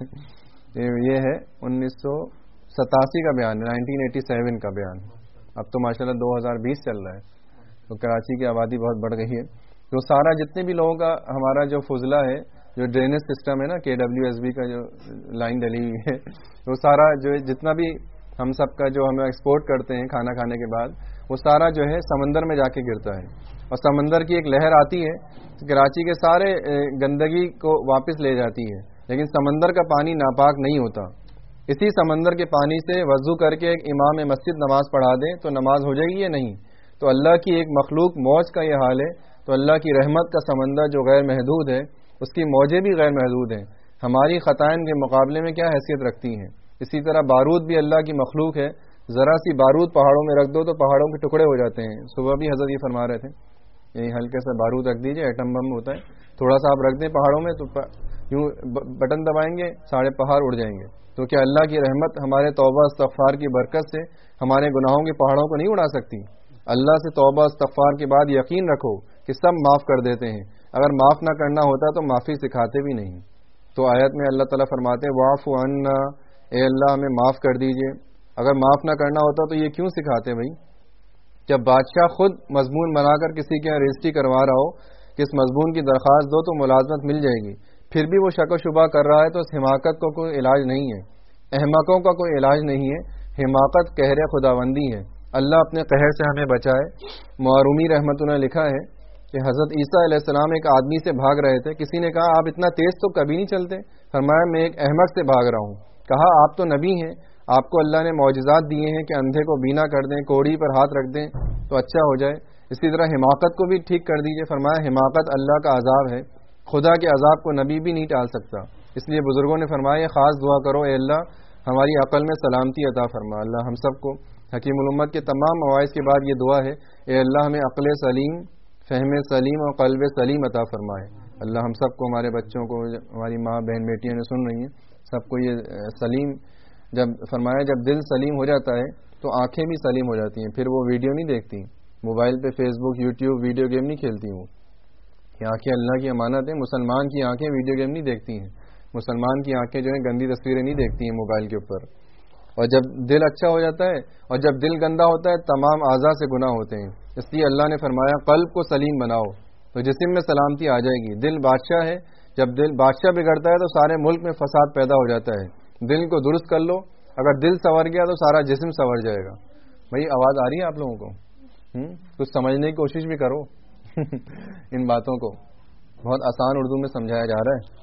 Speaker 1: ہیں. یہ ہے انیس سو ستاسی کا بیان, نائنٹین ایٹی سیون کا بیان. اب تو ماشاء اللہ دو ہزار بیس چل رہا ہے, تو کراچی کی آبادی بہت بڑھ گئی ہے. تو سارا جتنے بھی لوگوں کا ہمارا جو فضلہ ہے, جو ڈرینیج سسٹم ہے نا, کے ڈبلیو ایس بی کا جو لائن ڈلی ہوئی ہے, وہ سارا جو جتنا بھی ہم سب کا جو ہم ایکسپورٹ کرتے ہیں کھانا کھانے کے بعد, وہ سارا جو ہے سمندر میں جا کے گرتا ہے. اور سمندر کی ایک لہر آتی ہے, کراچی کے سارے گندگی کو واپس لے جاتی ہے, لیکن سمندر کا پانی ناپاک نہیں ہوتا. اسی سمندر کے پانی سے وضو کر کے ایک امام مسجد نماز پڑھا دے تو نماز ہو جائے گی یا نہیں؟ تو اللہ کی ایک مخلوق موج کا یہ حال ہے. تو اللہ کی رحمت کا سمندر جو غیر محدود ہے, اس کی موجیں بھی غیر محدود ہیں, ہماری خطائن کے مقابلے میں کیا حیثیت رکھتی ہیں. اسی طرح بارود بھی اللہ کی مخلوق ہے, ذرا سی بارود پہاڑوں میں رکھ دو تو پہاڑوں کے ٹکڑے ہو جاتے ہیں. صبح بھی حضرت یہ فرما رہے تھے, یہی ہلکے سا بارود رکھ دیجئے, ایٹم بم ہوتا ہے, تھوڑا سا آپ رکھ دیں پہاڑوں میں تو یوں بٹن دبائیں گے سارے پہاڑ اڑ جائیں گے. تو کیا اللہ کی رحمت ہمارے توبہ استغفار کی برکت سے ہمارے گناہوں کے پہاڑوں کو نہیں اڑا سکتی؟ اللہ سے توبہ استغفار کے بعد یقین رکھو کہ سب معاف کر دیتے ہیں. اگر معاف نہ کرنا ہوتا تو معافی سکھاتے بھی نہیں. تو آیت میں اللہ تعالیٰ فرماتے ہیں واعف عنا, اے اللہ ہمیں معاف کر دیجئے. اگر معاف نہ کرنا ہوتا تو یہ کیوں سکھاتے بھائی؟ جب بادشاہ خود مضمون بنا کر کسی کے یہاں رجسٹری کروا رہا ہو کہ اس مضمون کی درخواست دو تو ملازمت مل جائے گی, پھر بھی وہ شک و شبہ کر رہا ہے تو اس حماقت کو کوئی علاج نہیں ہے, احمقوں کا کوئی علاج نہیں ہے. حماقت قہر خداوندی ہے, اللہ اپنے قہر سے ہمیں بچائے. معرومی رحمت اللہ لکھا ہے کہ حضرت عیسیٰ علیہ السلام ایک آدمی سے بھاگ رہے تھے. کسی نے کہا آپ اتنا تیز تو کبھی نہیں چلتے. فرمایا میں ایک احمق سے بھاگ رہا ہوں. کہا آپ تو نبی ہیں, آپ کو اللہ نے معجزات دیے ہیں کہ اندھے کو بینا کر دیں, کوڑی پر ہاتھ رکھ دیں تو اچھا ہو جائے. اسی طرح حماقت کو بھی ٹھیک کر دیجئے. فرمایا حماقت اللہ کا عذاب ہے, خدا کے عذاب کو نبی بھی نہیں ٹال سکتا. اس لیے بزرگوں نے فرمایا خاص دعا کرو, اے اللہ ہماری عقل میں سلامتی عطا فرما. اللہ ہم سب کو حکیم الامت کے تمام مواعظ کے بعد یہ دعا ہے, اے اللہ ہمیں عقل سلیم, فہم سلیم اور قلب سلیم عطا فرمائے. اللہ ہم سب کو, ہمارے بچوں کو, ہماری ماں بہن بیٹیاں نے سن رہی ہیں, سب کو یہ سلیم, جب فرمایا جب دل سلیم ہو جاتا ہے تو آنکھیں بھی سلیم ہو جاتی ہیں. پھر وہ ویڈیو نہیں دیکھتی, موبائل پہ Facebook YouTube video game نہیں کھیلتی. وہ یہ آنکھیں اللہ کی امانت ہیں. مسلمان کی آنکھیں ویڈیو گیم نہیں دیکھتی ہیں, مسلمان کی آنکھیں جو ہیں گندی تصویریں نہیں دیکھتی ہیں موبائل کے اوپر. اور جب دل اچھا ہو جاتا ہے اور جب دل گندا ہوتا ہے تمام اعضاء سے گناہ ہوتے ہیں. اس لیے اللہ نے فرمایا قلب کو سلیم بناؤ تو جسم میں سلامتی آ جائے گی. دل بادشاہ ہے, جب دل بادشاہ بگڑتا ہے تو سارے ملک میں فساد پیدا ہو جاتا ہے. دل کو درست کر لو, اگر دل سنور گیا تو سارا جسم سنور جائے گا. بھائی آواز آ رہی ہے آپ لوگوں کو؟ کچھ سمجھنے کی کوشش بھی کرو ان باتوں کو. بہت آسان اردو میں سمجھایا جا رہا ہے.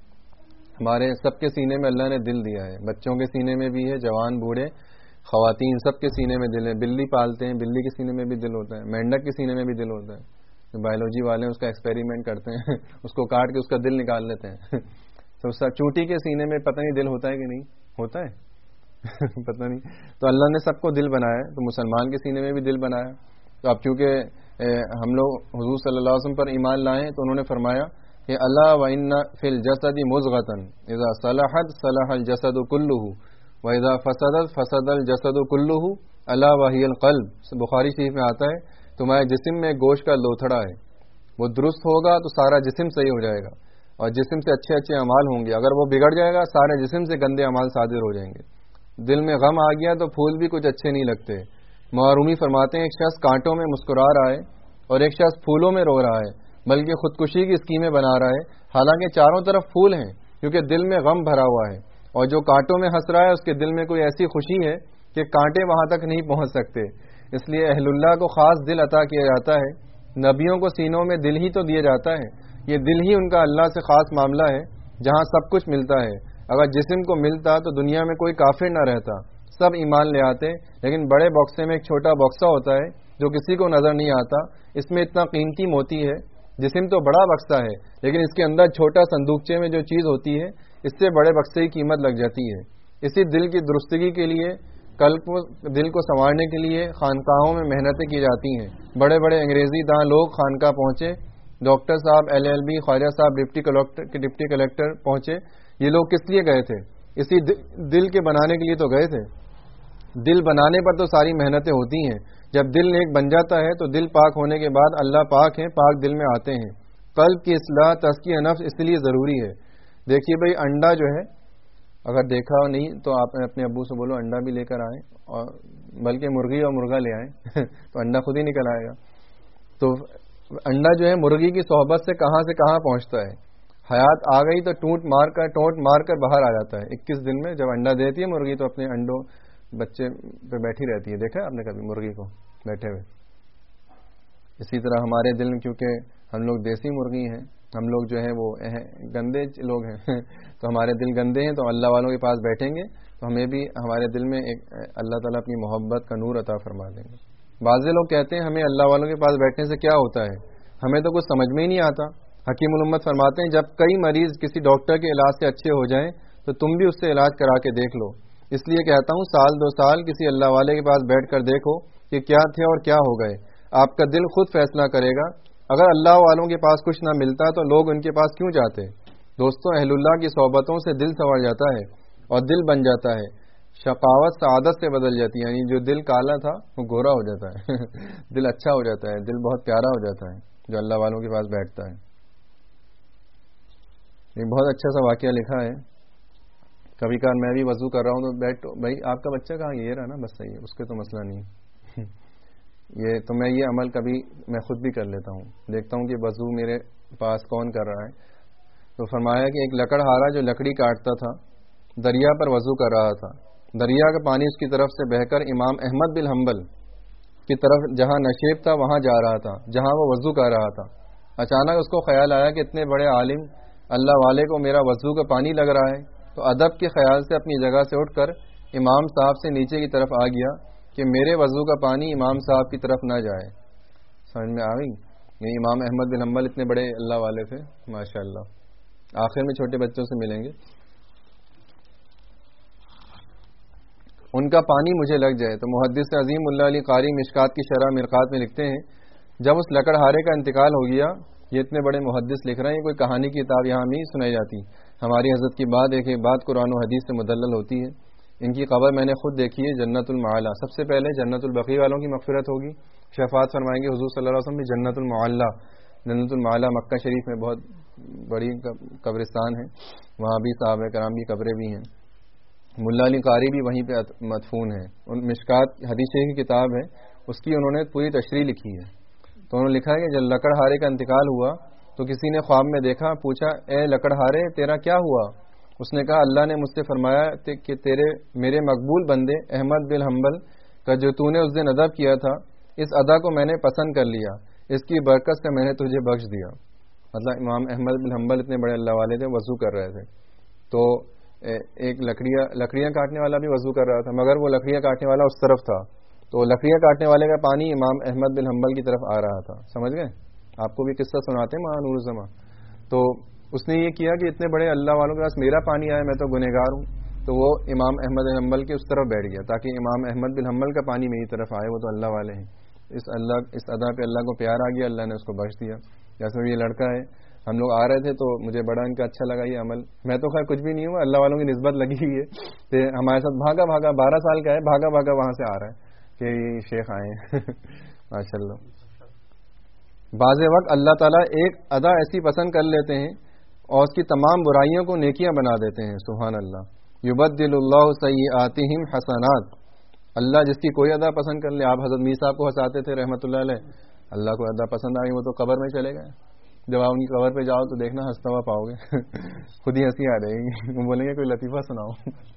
Speaker 1: ہمارے سب کے سینے میں اللہ نے دل دیا ہے, بچوں کے سینے میں بھی ہے, جوان بوڑھے خواتین سب کے سینے میں دل ہے. بلی پالتے ہیں, بلی کے سینے میں بھی دل ہوتا ہے, مینڈک کے سینے میں بھی دل ہوتا ہے. بایولوجی والے اس کا ایکسپیریمنٹ کرتے ہیں, اس کو کاٹ کے اس کا دل نکال لیتے ہیں. تو چونٹی کے سینے میں پتہ نہیں دل ہوتا ہے کہ نہیں ہوتا ہے پتہ نہیں. تو اللہ نے سب کو دل بنایا ہے, تو مسلمان کے سینے میں بھی دل بنایا. تو اب چونکہ ہم لوگ حضور صلی اللہ علیہ وسلم پر ایمان لائے تو انہوں نے فرمایا کہ اللہ وَإِنَّ فِي الْجَسَدِ مُضْغَةً إِذَا صَلَحَتْ صَلَحَ الْجَسَدُ كُلُّهُ وَإِذَا فَسَدَتْ فَسَدَ الْجَسَدُ كُلُّهُ أَلَا وَهِيَ الْقَلْبُ. بخاری شریف میں آتا ہے تمہارے جسم میں گوشت کا لوتھڑا ہے, وہ درست ہوگا تو سارا جسم صحیح ہو جائے گا, اور جسم سے اچھے اچھے اعمال ہوں گے. اگر وہ بگڑ جائے گا سارے جسم سے گندے اعمال صادر ہو جائیں گے. دل میں غم آ گیا تو پھول بھی کچھ اچھے نہیں لگتے. معرومی فرماتے ہیں ایک شخص کانٹوں میں مسکرا رہا ہے اور ایک شخص پھولوں میں رو رہا ہے, بلکہ خودکشی کی اسکیمیں بنا رہا ہے, حالانکہ چاروں طرف پھول ہیں, کیونکہ دل میں غم بھرا ہوا ہے. اور جو کانٹوں میں ہنس رہا ہے اس کے دل میں کوئی ایسی خوشی ہے کہ کانٹے وہاں تک نہیں پہنچ سکتے. اس لیے اہل اللہ کو خاص دل عطا کیا جاتا ہے. نبیوں کو سینوں میں دل ہی تو دیا جاتا ہے. یہ دل ہی ان کا اللہ سے خاص معاملہ ہے, جہاں سب کچھ ملتا ہے. اگر جسم کو ملتا تو دنیا میں کوئی کافر نہ رہتا, سب ایمان لے آتے، لیکن بڑے بکسے میں ایک چھوٹا بکسا ہوتا ہے جو کسی کو نظر نہیں آتا، اس میں اتنا قیمتی موتی ہے، جسم تو بڑا بکسا ہے لیکن اس کے اندر چھوٹا صندوقچے میں جو چیز ہوتی ہے اس سے بڑے بکسے کی قیمت لگ جاتی ہے۔ اسی دل کی درستگی کے لیے، قلب کو دل کو سنوارنے کے لیے خانقاہوں میں محنتیں کی جاتی ہیں۔ بڑے بڑے انگریزی داں لوگ خانقاہ پہنچے، ڈاکٹر صاحب، ایل ایل بی، خواجہ صاحب، ڈپٹی کلکٹر ڈپٹی کلیکٹر پہنچے، یہ لوگ کس لیے گئے تھے؟ اسی دل کے بنانے کے لیے تو گئے تھے۔ دل بنانے پر تو ساری محنتیں ہوتی ہیں، جب دل نیک بن جاتا ہے تو دل پاک ہونے کے بعد اللہ پاک ہیں، پاک دل میں آتے ہیں۔ قلب کی اصلاح، تزکیہ نفس اس لیے ضروری ہے۔ دیکھیے بھائی، انڈا جو ہے، اگر دیکھا نہیں تو آپ اپنے ابو سے بولو انڈا بھی لے کر آئیں، اور بلکہ مرغی اور مرغا لے آئیں تو انڈا خود ہی نکل آئے گا۔ تو انڈا جو ہے مرغی کی صحبت سے کہاں سے کہاں پہنچتا ہے، حیات آ گئی تو ٹوٹ مار کر ٹوٹ مار کر باہر آ جاتا ہے۔ اکیس دن میں جب انڈا دیتی ہے مرغی تو اپنے انڈوں بچے پہ بیٹھی رہتی ہے، دیکھا آپ نے کبھی مرغی کو بیٹھے ہوئے؟ اسی طرح ہمارے دل میں، کیونکہ ہم لوگ دیسی مرغی ہیں، ہم لوگ جو ہے وہ گندے لوگ ہیں تو ہمارے دل گندے ہیں، تو اللہ والوں کے پاس بیٹھیں گے تو ہمیں بھی ہمارے دل میں ایک اللہ تعالیٰ اپنی محبت کا نور عطا فرما دیں گے۔ بعض لوگ کہتے ہیں ہمیں اللہ والوں کے پاس بیٹھنے سے کیا ہوتا ہے، ہمیں تو کچھ سمجھ میں ہی نہیں آتا۔ حکیم الامت فرماتے ہیں جب کئی مریض کسی ڈاکٹر کے علاج سے اچھے ہو جائیں تو تم بھی اس سے علاج کرا کے دیکھ لو۔ اس لیے کہتا ہوں سال دو سال کسی اللہ والے کے پاس بیٹھ کر دیکھو کہ کیا تھے اور کیا ہو گئے، آپ کا دل خود فیصلہ کرے گا۔ اگر اللہ والوں کے پاس کچھ نہ ملتا تو لوگ ان کے پاس کیوں جاتے؟ دوستوں، اہل اللہ کی صحبتوں سے دل سنور جاتا ہے اور دل بن جاتا ہے، شقاوت سعادت سے بدل جاتی ہے، یعنی جو دل کالا تھا وہ گورا ہو جاتا ہے دل اچھا ہو جاتا ہے، دل بہت پیارا ہو جاتا ہے جو اللہ والوں کے پاس بیٹھتا ہے۔ یہ بہت اچھا سا واقعہ لکھا ہے، کبھی کبھار میں بھی وضو کر رہا ہوں تو بیٹھ بھائی آپ کا بچہ کہاں، یہ رہا نا، بس صحیح ہے، اس کے تو مسئلہ نہیں ہے یہ تو میں یہ عمل کبھی میں خود بھی کر لیتا ہوں، دیکھتا ہوں کہ وضو میرے پاس کون کر رہا ہے، تو فرمایا کہ ایک لکڑہارا جو لکڑی کاٹتا تھا دریا پر وضو کر رہا تھا، دریا کا پانی اس کی طرف سے بہ کر امام احمد بن حنبل کی طرف جہاں نشیب تھا وہاں جا رہا تھا، جہاں وہ وضو کر رہا تھا۔ اچانک اس کو خیال آیا کہ اتنے بڑے عالم اللہ والے کو میرا وضو کا پانی لگ رہا ہے، تو ادب کے خیال سے اپنی جگہ سے اٹھ کر امام صاحب سے نیچے کی طرف آ گیا کہ میرے وضو کا پانی امام صاحب کی طرف نہ جائے۔ سمجھ میں آ گئی؟ یہ امام احمد بن حنبل اتنے بڑے اللہ والے تھے، ماشاءاللہ۔ آخر میں چھوٹے بچوں سے ملیں گے۔ ان کا پانی مجھے لگ جائے، تو محدث عظیم اللہ علی قاری مشکات کی شرح مرقات میں لکھتے ہیں جب اس لکڑہارے کا انتقال ہو گیا، یہ اتنے بڑے محدث لکھ رہے ہیں، کوئی کہانی کی کتاب یہاں نہیں سنائی جاتی، ہماری حضرت کی بات ایک ایک بات قرآن و حدیث سے مدلل ہوتی ہے۔ ان کی قبر میں نے خود دیکھی ہے، جنت المعلا، سب سے پہلے جنت البقیع والوں کی مغفرت ہوگی، شفاعت فرمائیں گے حضور صلی اللہ علیہ وسلم بھی جنت المعلا، جنت المعلا مکہ شریف میں بہت بڑی قبرستان ہے، وہاں بھی صحابہ کرام کی قبریں بھی ہیں، ملا علی قاری بھی وہیں پہ مدفون ہیں۔ ان مشکات حدیث کی کتاب ہے، اس کی انہوں نے پوری تشریح لکھی ہے، تو انہوں نے لکھا ہے کہ جب لکڑہارے کا انتقال ہوا تو کسی نے خواب میں دیکھا، پوچھا اے لکڑہارے تیرا کیا ہوا؟ اس نے کہا اللہ نے مجھ سے فرمایا کہ تیرے میرے مقبول بندے احمد بن حنبل کا جو تو نے اس دن ادب کیا تھا، اس ادا کو میں نے پسند کر لیا، اس کی برکت سے میں نے تجھے بخش دیا۔ مطلب امام احمد بن حنبل اتنے بڑے اللہ والے تھے، وضو کر رہے تھے، تو ایک لکڑیاں لکڑیاں کاٹنے والا بھی وضو کر رہا تھا، مگر وہ لکڑیاں کاٹنے والا اس طرف تھا، تو لکڑیاں کاٹنے والے کا پانی امام احمد بن حنبل کی طرف آ رہا تھا۔ سمجھ گئے؟ آپ کو بھی قصہ سناتے ہیں مولانا نور الزماں، تو اس نے یہ کیا کہ اتنے بڑے اللہ والوں کے پاس میرا پانی آیا، میں تو گنہگار ہوں، تو وہ امام احمد بن حنبل کے اس طرف بیٹھ گیا تاکہ امام احمد بن حنبل کا پانی میری طرف آئے، وہ تو اللہ والے ہیں۔ اس اللہ اس ادا پہ اللہ کو پیار آ گیا، اللہ نے اس کو بخش دیا۔ جیسے یہ لڑکا ہے، ہم لوگ آ رہے تھے تو مجھے بڑا ان کا اچھا لگا یہ عمل، میں تو خیر کچھ بھی نہیں ہوں، اللہ والوں کی نسبت لگی ہوئی ہے، تو ہمارے ساتھ بھاگا بھاگا بارہ سال کا ہے، بھاگا بھاگا وہاں سے آ رہا ہے کہ یہ شیخ آئے ہیں ماشاء اللہ۔ بعض وقت اللہ تعالیٰ ایک ادا ایسی پسند کر لیتے ہیں اور اس کی تمام برائیوں کو نیکیاں بنا دیتے ہیں، سبحان اللہ۔ یبدل اللہ سیئاتہم حسنات، اللہ جس کی کوئی ادا پسند کر لے، آپ حضرت میر صاحب کو ہنساتے تھے رحمۃ اللہ علیہ، اللہ کو ادا پسند آئی وہ تو قبر میں چلے گئے، جب آپ ان کی قبر پہ جاؤ تو دیکھنا ہنستا ہوا پاؤ گے خود ہی ہنسی آ جائے گی، وہ بولیں گے کوئی لطیفہ سناؤ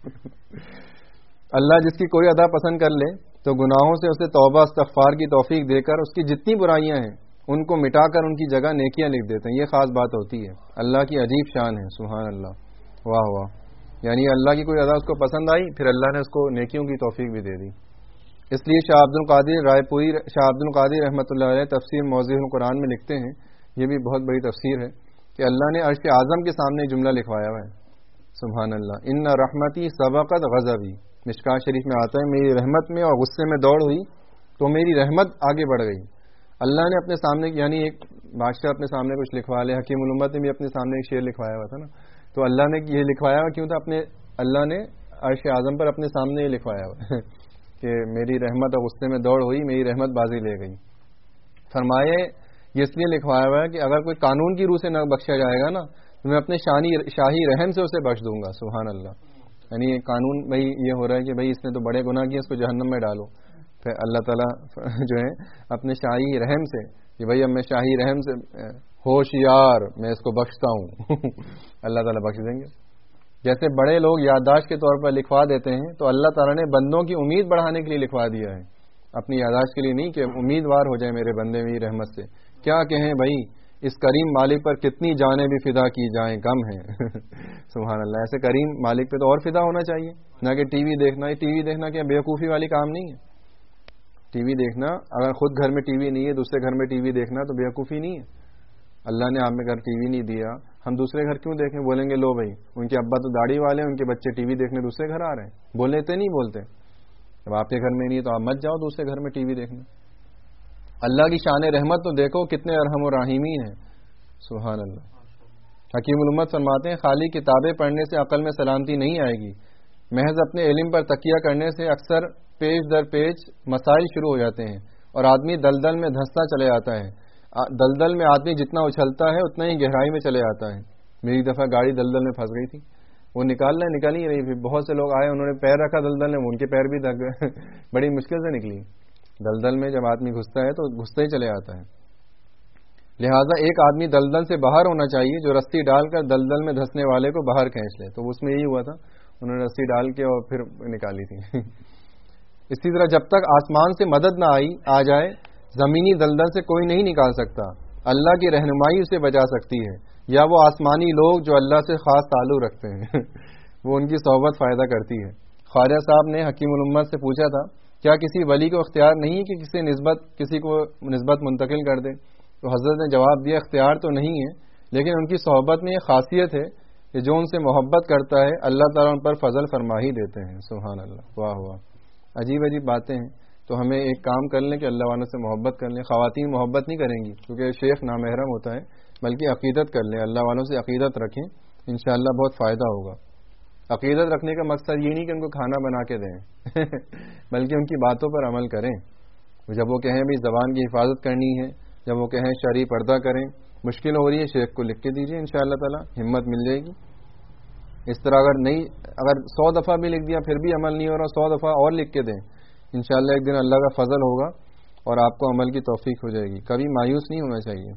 Speaker 1: اللہ جس کی کوئی ادا پسند کر لے تو گناہوں سے اسے توبہ استغفار کی توفیق دے کر اس کی جتنی برائیاں ہیں ان کو مٹا کر ان کی جگہ نیکیاں لکھ دیتے ہیں، یہ خاص بات ہوتی ہے، اللہ کی عجیب شان ہے، سبحان اللہ، واہ واہ۔ یعنی اللہ کی کوئی ادا اس کو پسند آئی، پھر اللہ نے اس کو نیکیوں کی توفیق بھی دے دی. اس لیے شاہ عبد القادر رائے پوری شاہ عبد القادر رحمۃ اللہ علیہ تفسیر موضوع القرآن میں لکھتے ہیں، یہ بھی بہت بڑی تفسیر ہے، کہ اللہ نے عرش اعظم کے سامنے ایک جملہ لکھوایا ہوا ہے. سبحان اللہ. ان رحمتی سبقت غضبی، مشکاۃ شریف میں آتا ہے، میری رحمت میں اور غصے میں دوڑ ہوئی تو میری رحمت آگے بڑھ گئی. اللہ نے اپنے سامنے، یعنی ایک بادشاہ اپنے سامنے کچھ لکھوا لے، حکیم الامت نے بھی اپنے سامنے ایک شعر لکھوایا ہوا تھا نا، تو اللہ نے یہ لکھوایا ہوا کیوں تھا؟ اپنے اللہ نے عرش اعظم پر اپنے سامنے یہ لکھوایا ہوا کہ میری رحمت اور غصے میں دوڑ ہوئی، میری رحمت بازی لے گئی. فرمائے یہ اس لیے لکھوایا ہوا ہے کہ اگر کوئی قانون کی روح سے نہ بخشا جائے گا نا تو میں اپنے شانی شاہی رحم سے اسے بخش دوں گا. سبحان اللہ. یعنی قانون بھائی یہ ہو رہا ہے کہ بھائی اس نے تو بڑے گناہ کیے، اس کو جہنم میں ڈالو، پھر اللہ تعالیٰ جو ہے اپنے شاہی رحم سے کہ بھائی اب میں شاہی رحم سے ہوشیار میں اس کو بخشتا ہوں اللہ تعالیٰ بخش دیں گے. جیسے بڑے لوگ یادداشت کے طور پر لکھوا دیتے ہیں، تو اللہ تعالیٰ نے بندوں کی امید بڑھانے کے لیے لکھوا دیا ہے، اپنی یادداشت کے لیے نہیں کہ امیدوار ہو جائے میرے بندے میری رحمت سے. کیا کہیں بھائی اس کریم مالک پر کتنی جانیں بھی فدا کی جائیں کم ہیں سبحان اللہ. ایسے کریم مالک پہ تو اور فدا ہونا چاہیے، نہ کہ ٹی وی دیکھنا. ٹی وی دیکھنا کیا بیوقوفی والی کام نہیں ہے. ٹی وی دیکھنا، اگر خود گھر میں ٹی وی نہیں ہے دوسرے گھر میں ٹی وی دیکھنا تو بیوقوفی نہیں ہے. اللہ نے آپ میں گھر ٹی وی نہیں دیا، ہم دوسرے گھر کیوں دیکھیں؟ بولیں گے لو بھائی ان کے ابا تو داڑھی والے ہیں، ان کے بچے ٹی وی دیکھنے دوسرے گھر آ رہے ہیں. بولے تو نہیں بولتے، جب آپ کے گھر میں نہیں ہے تو آپ مت جاؤ دوسرے گھر میں ٹی وی دیکھنے. اللہ کی شان رحمت تو دیکھو کتنے ارحم و راحمی ہیں. سبحان اللہ. حکیم الامت فرماتے ہیں خالی کتابیں پڑھنے سے عقل میں سلامتی نہیں آئے گی، محض اپنے علم پر تکیہ کرنے سے اکثر پیج در پیج مسائل شروع ہو جاتے ہیں اور آدمی دلدل میں دھنستا چلے آتا ہے. دلدل میں آدمی جتنا اچھلتا ہے اتنا ہی گہرائی میں چلے آتا ہے. میری دفعہ گاڑی دلدل میں پھنس گئی تھی، وہ نکالنا نکال ہی رہی تھی. بہت سے لوگ آئے، انہوں نے پیر رکھا دلدل میں، ان کے پیر بھی دھک گئے بڑی مشکل سے نکلی. دلدل میں جب آدمی گھستا ہے تو گھستا ہی چلے آتا ہے. لہٰذا ایک آدمی دلدل سے باہر ہونا چاہیے جو رسی ڈال کر دلدل میں دھسنے والے کو باہر کھینچ لے. تو اس میں یہی ہوا تھا، انہوں نے رسی ڈال کے اور پھر نکالی تھی اسی طرح جب تک آسمان سے مدد نہ آئی آ جائے زمینی دلدل سے کوئی نہیں نکال سکتا. اللہ کی رہنمائی اسے بچا سکتی ہے، یا وہ آسمانی لوگ جو اللہ سے خاص تعلق رکھتے ہیں وہ ان کی صحبت فائدہ کرتی ہے. خواجہ صاحب نے حکیم الامت سے پوچھا تھا کیا کسی ولی کو اختیار نہیں کہ کسی نسبت کسی کو نسبت منتقل کر دے؟ تو حضرت نے جواب دیا اختیار تو نہیں ہے، لیکن ان کی صحبت میں یہ خاصیت ہے کہ جو ان سے محبت کرتا ہے اللہ تعالیٰ ان پر فضل فرما ہی دیتے ہیں. سبحان اللہ. واہ واہ. عجیب عجیب باتیں ہیں. تو ہمیں ایک کام کر لیں کہ اللہ والوں سے محبت کر لیں. خواتین محبت نہیں کریں گی کیونکہ شیخ نامحرم ہوتا ہے، بلکہ عقیدت کر لیں، اللہ والوں سے عقیدت رکھیں، انشاءاللہ بہت فائدہ ہوگا. عقیدت رکھنے کا مقصد یہ نہیں کہ ان کو کھانا بنا کے دیں بلکہ ان کی باتوں پر عمل کریں. جب وہ کہیں بھی زبان کی حفاظت کرنی ہے، جب وہ کہیں شرعی پردہ کریں، مشکل ہو رہی ہے شیخ کو لکھ کے دیجیے، انشاءاللہ تعالی ہمت مل جائے گی. اس طرح اگر نہیں اگر سو دفعہ بھی لکھ دیا پھر بھی عمل نہیں ہو رہا، سو دفعہ اور لکھ کے دیں، انشاءاللہ ایک دن اللہ کا فضل ہوگا اور آپ کو عمل کی توفیق ہو جائے گی. کبھی مایوس نہیں ہونا چاہیے.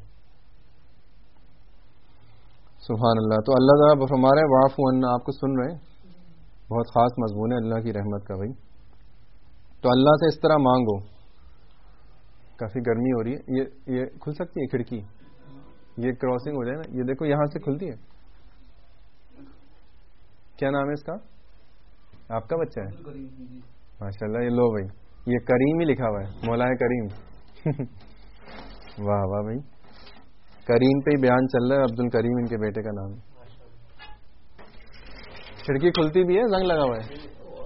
Speaker 1: سبحان اللہ. تو اللہ تعالیٰ فرما رہے ہیں واعفو عنا، آپ کو سن رہے ہیں، بہت خاص مضمون ہے اللہ کی رحمت کا بھائی. تو اللہ سے اس طرح مانگو. کافی گرمی ہو رہی ہے، یہ یہ کھل سکتی ہے کھڑکی، یہ کراسنگ ہو جائے نا، یہ دیکھو یہاں سے کھلتی ہے. کیا نام ہے اس کا؟ آپ کا بچہ ہے؟ ماشاء اللہ. یہ لو بھائی، یہ کریم ہی لکھا ہوا ہے، مولا کریم واہ واہ بھائی، کریم پہ ہی بیان چل رہا ہے. عبد الکریم ان کے بیٹے کا نام ہے. کھڑکی کھلتی بھی ہے، زنگ لگا ہوا ہے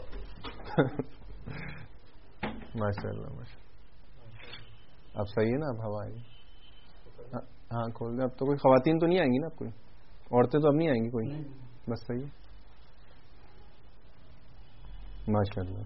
Speaker 1: ماشاء اللہ ماشاء اللہ. اب صحیح ہے نا؟ اب ہوا آئے گی. ہاں کھول دیں. اب تو کوئی خواتین تو نہیں آئیں گی نا؟ اب کوئی عورتیں تو اب نہیں آئیں گی کوئی؟ بس صحیح ہے. ماشاء اللہ.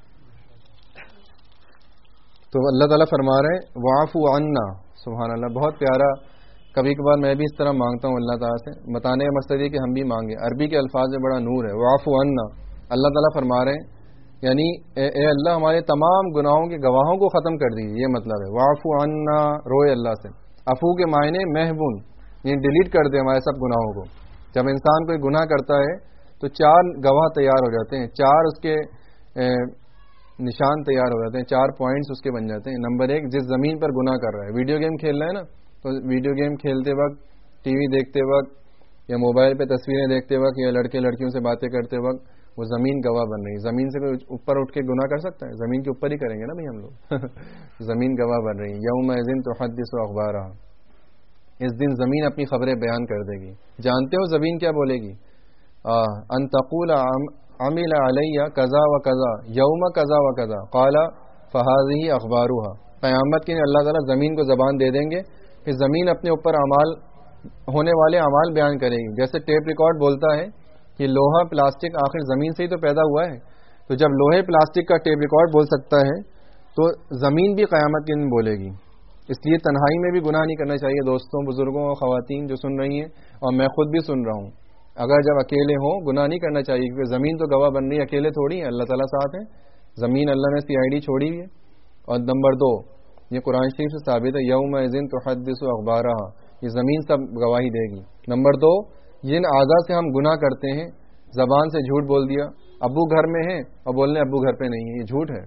Speaker 1: تو اللہ تعالیٰ فرما رہے ہیں واعفو عنا. سبحان اللہ. بہت پیارا. کبھی کبھار میں بھی اس طرح مانگتا ہوں اللہ تعالیٰ سے. بتانے کا مقصد یہ کہ ہم بھی مانگیں. عربی کے الفاظ میں بڑا نور ہے. واعفو عنا. اللہ تعالیٰ فرما رہے ہیں یعنی اے, اے اللہ ہمارے تمام گناہوں کے گواہوں کو ختم کر دیجیے. یہ مطلب ہے واعفو عنا. روئے اللہ سے. عفو کے معنی محبون، یعنی ڈیلیٹ کر دے ہمارے سب گناہوں کو. جب انسان کوئی گناہ کرتا ہے تو چار گواہ تیار ہو جاتے ہیں، چار اس کے نشان تیار ہو جاتے ہیں، چار پوائنٹس اس کے بن جاتے ہیں. نمبر ایک، جس زمین پر گناہ کر رہا ہے، ویڈیو گیم کھیل رہا ہے نا، تو ویڈیو گیم کھیلتے وقت، ٹی وی دیکھتے وقت، یا موبائل پہ تصویریں دیکھتے وقت یا لڑکے لڑکیوں سے باتیں کرتے وقت وہ زمین گواہ بن رہی. زمین سے کوئی اوپر اٹھ کے گناہ کر سکتا ہے؟ زمین کے اوپر ہی کریں گے نا بھائی ہم لوگ. زمین گواہ بن رہی. یومئذ تحدث اخبارہا، اس دن زمین اپنی خبریں بیان کر دے گی. جانتے ہو زمین کیا بولے گی؟ ان تقول عمل علیہ کذا و کذا یوم کذا و کذا قال فہذہ اخبارہا. قیامت کے دن اللہ تعالیٰ زمین کو زبان دے دیں گے، پھر زمین اپنے اوپر اعمال ہونے والے اعمال بیان کرے گی. جیسے ٹیپ ریکارڈ بولتا ہے کہ لوہا پلاسٹک آخر زمین سے ہی تو پیدا ہوا ہے، تو جب لوہے پلاسٹک کا ٹیپ ریکارڈ بول سکتا ہے تو زمین بھی قیامت کے دن بولے گی. اس لیے تنہائی میں بھی گناہ نہیں کرنا چاہیے دوستوں، بزرگوں اور خواتین جو سن رہی ہیں، اور میں خود بھی سن رہا ہوں. اگر جب اکیلے ہوں گناہ نہیں کرنا چاہیے، کیونکہ زمین تو گواہ بن رہی ہے، اکیلے تھوڑی ہے، اللہ تعالیٰ ساتھ ہے. زمین اللہ نے سی آئی ڈی چھوڑی ہوئی ہے. اور نمبر دو، یہ قرآن شریف سے ثابت ہے، یومئذ تحدث اخبارہا، یہ زمین سب گواہی دے گی. نمبر دو، جن اعضاء سے ہم گناہ کرتے ہیں، زبان سے جھوٹ بول دیا، ابو گھر میں ہے اور بولنے ابو گھر پہ نہیں ہے، یہ جھوٹ ہے.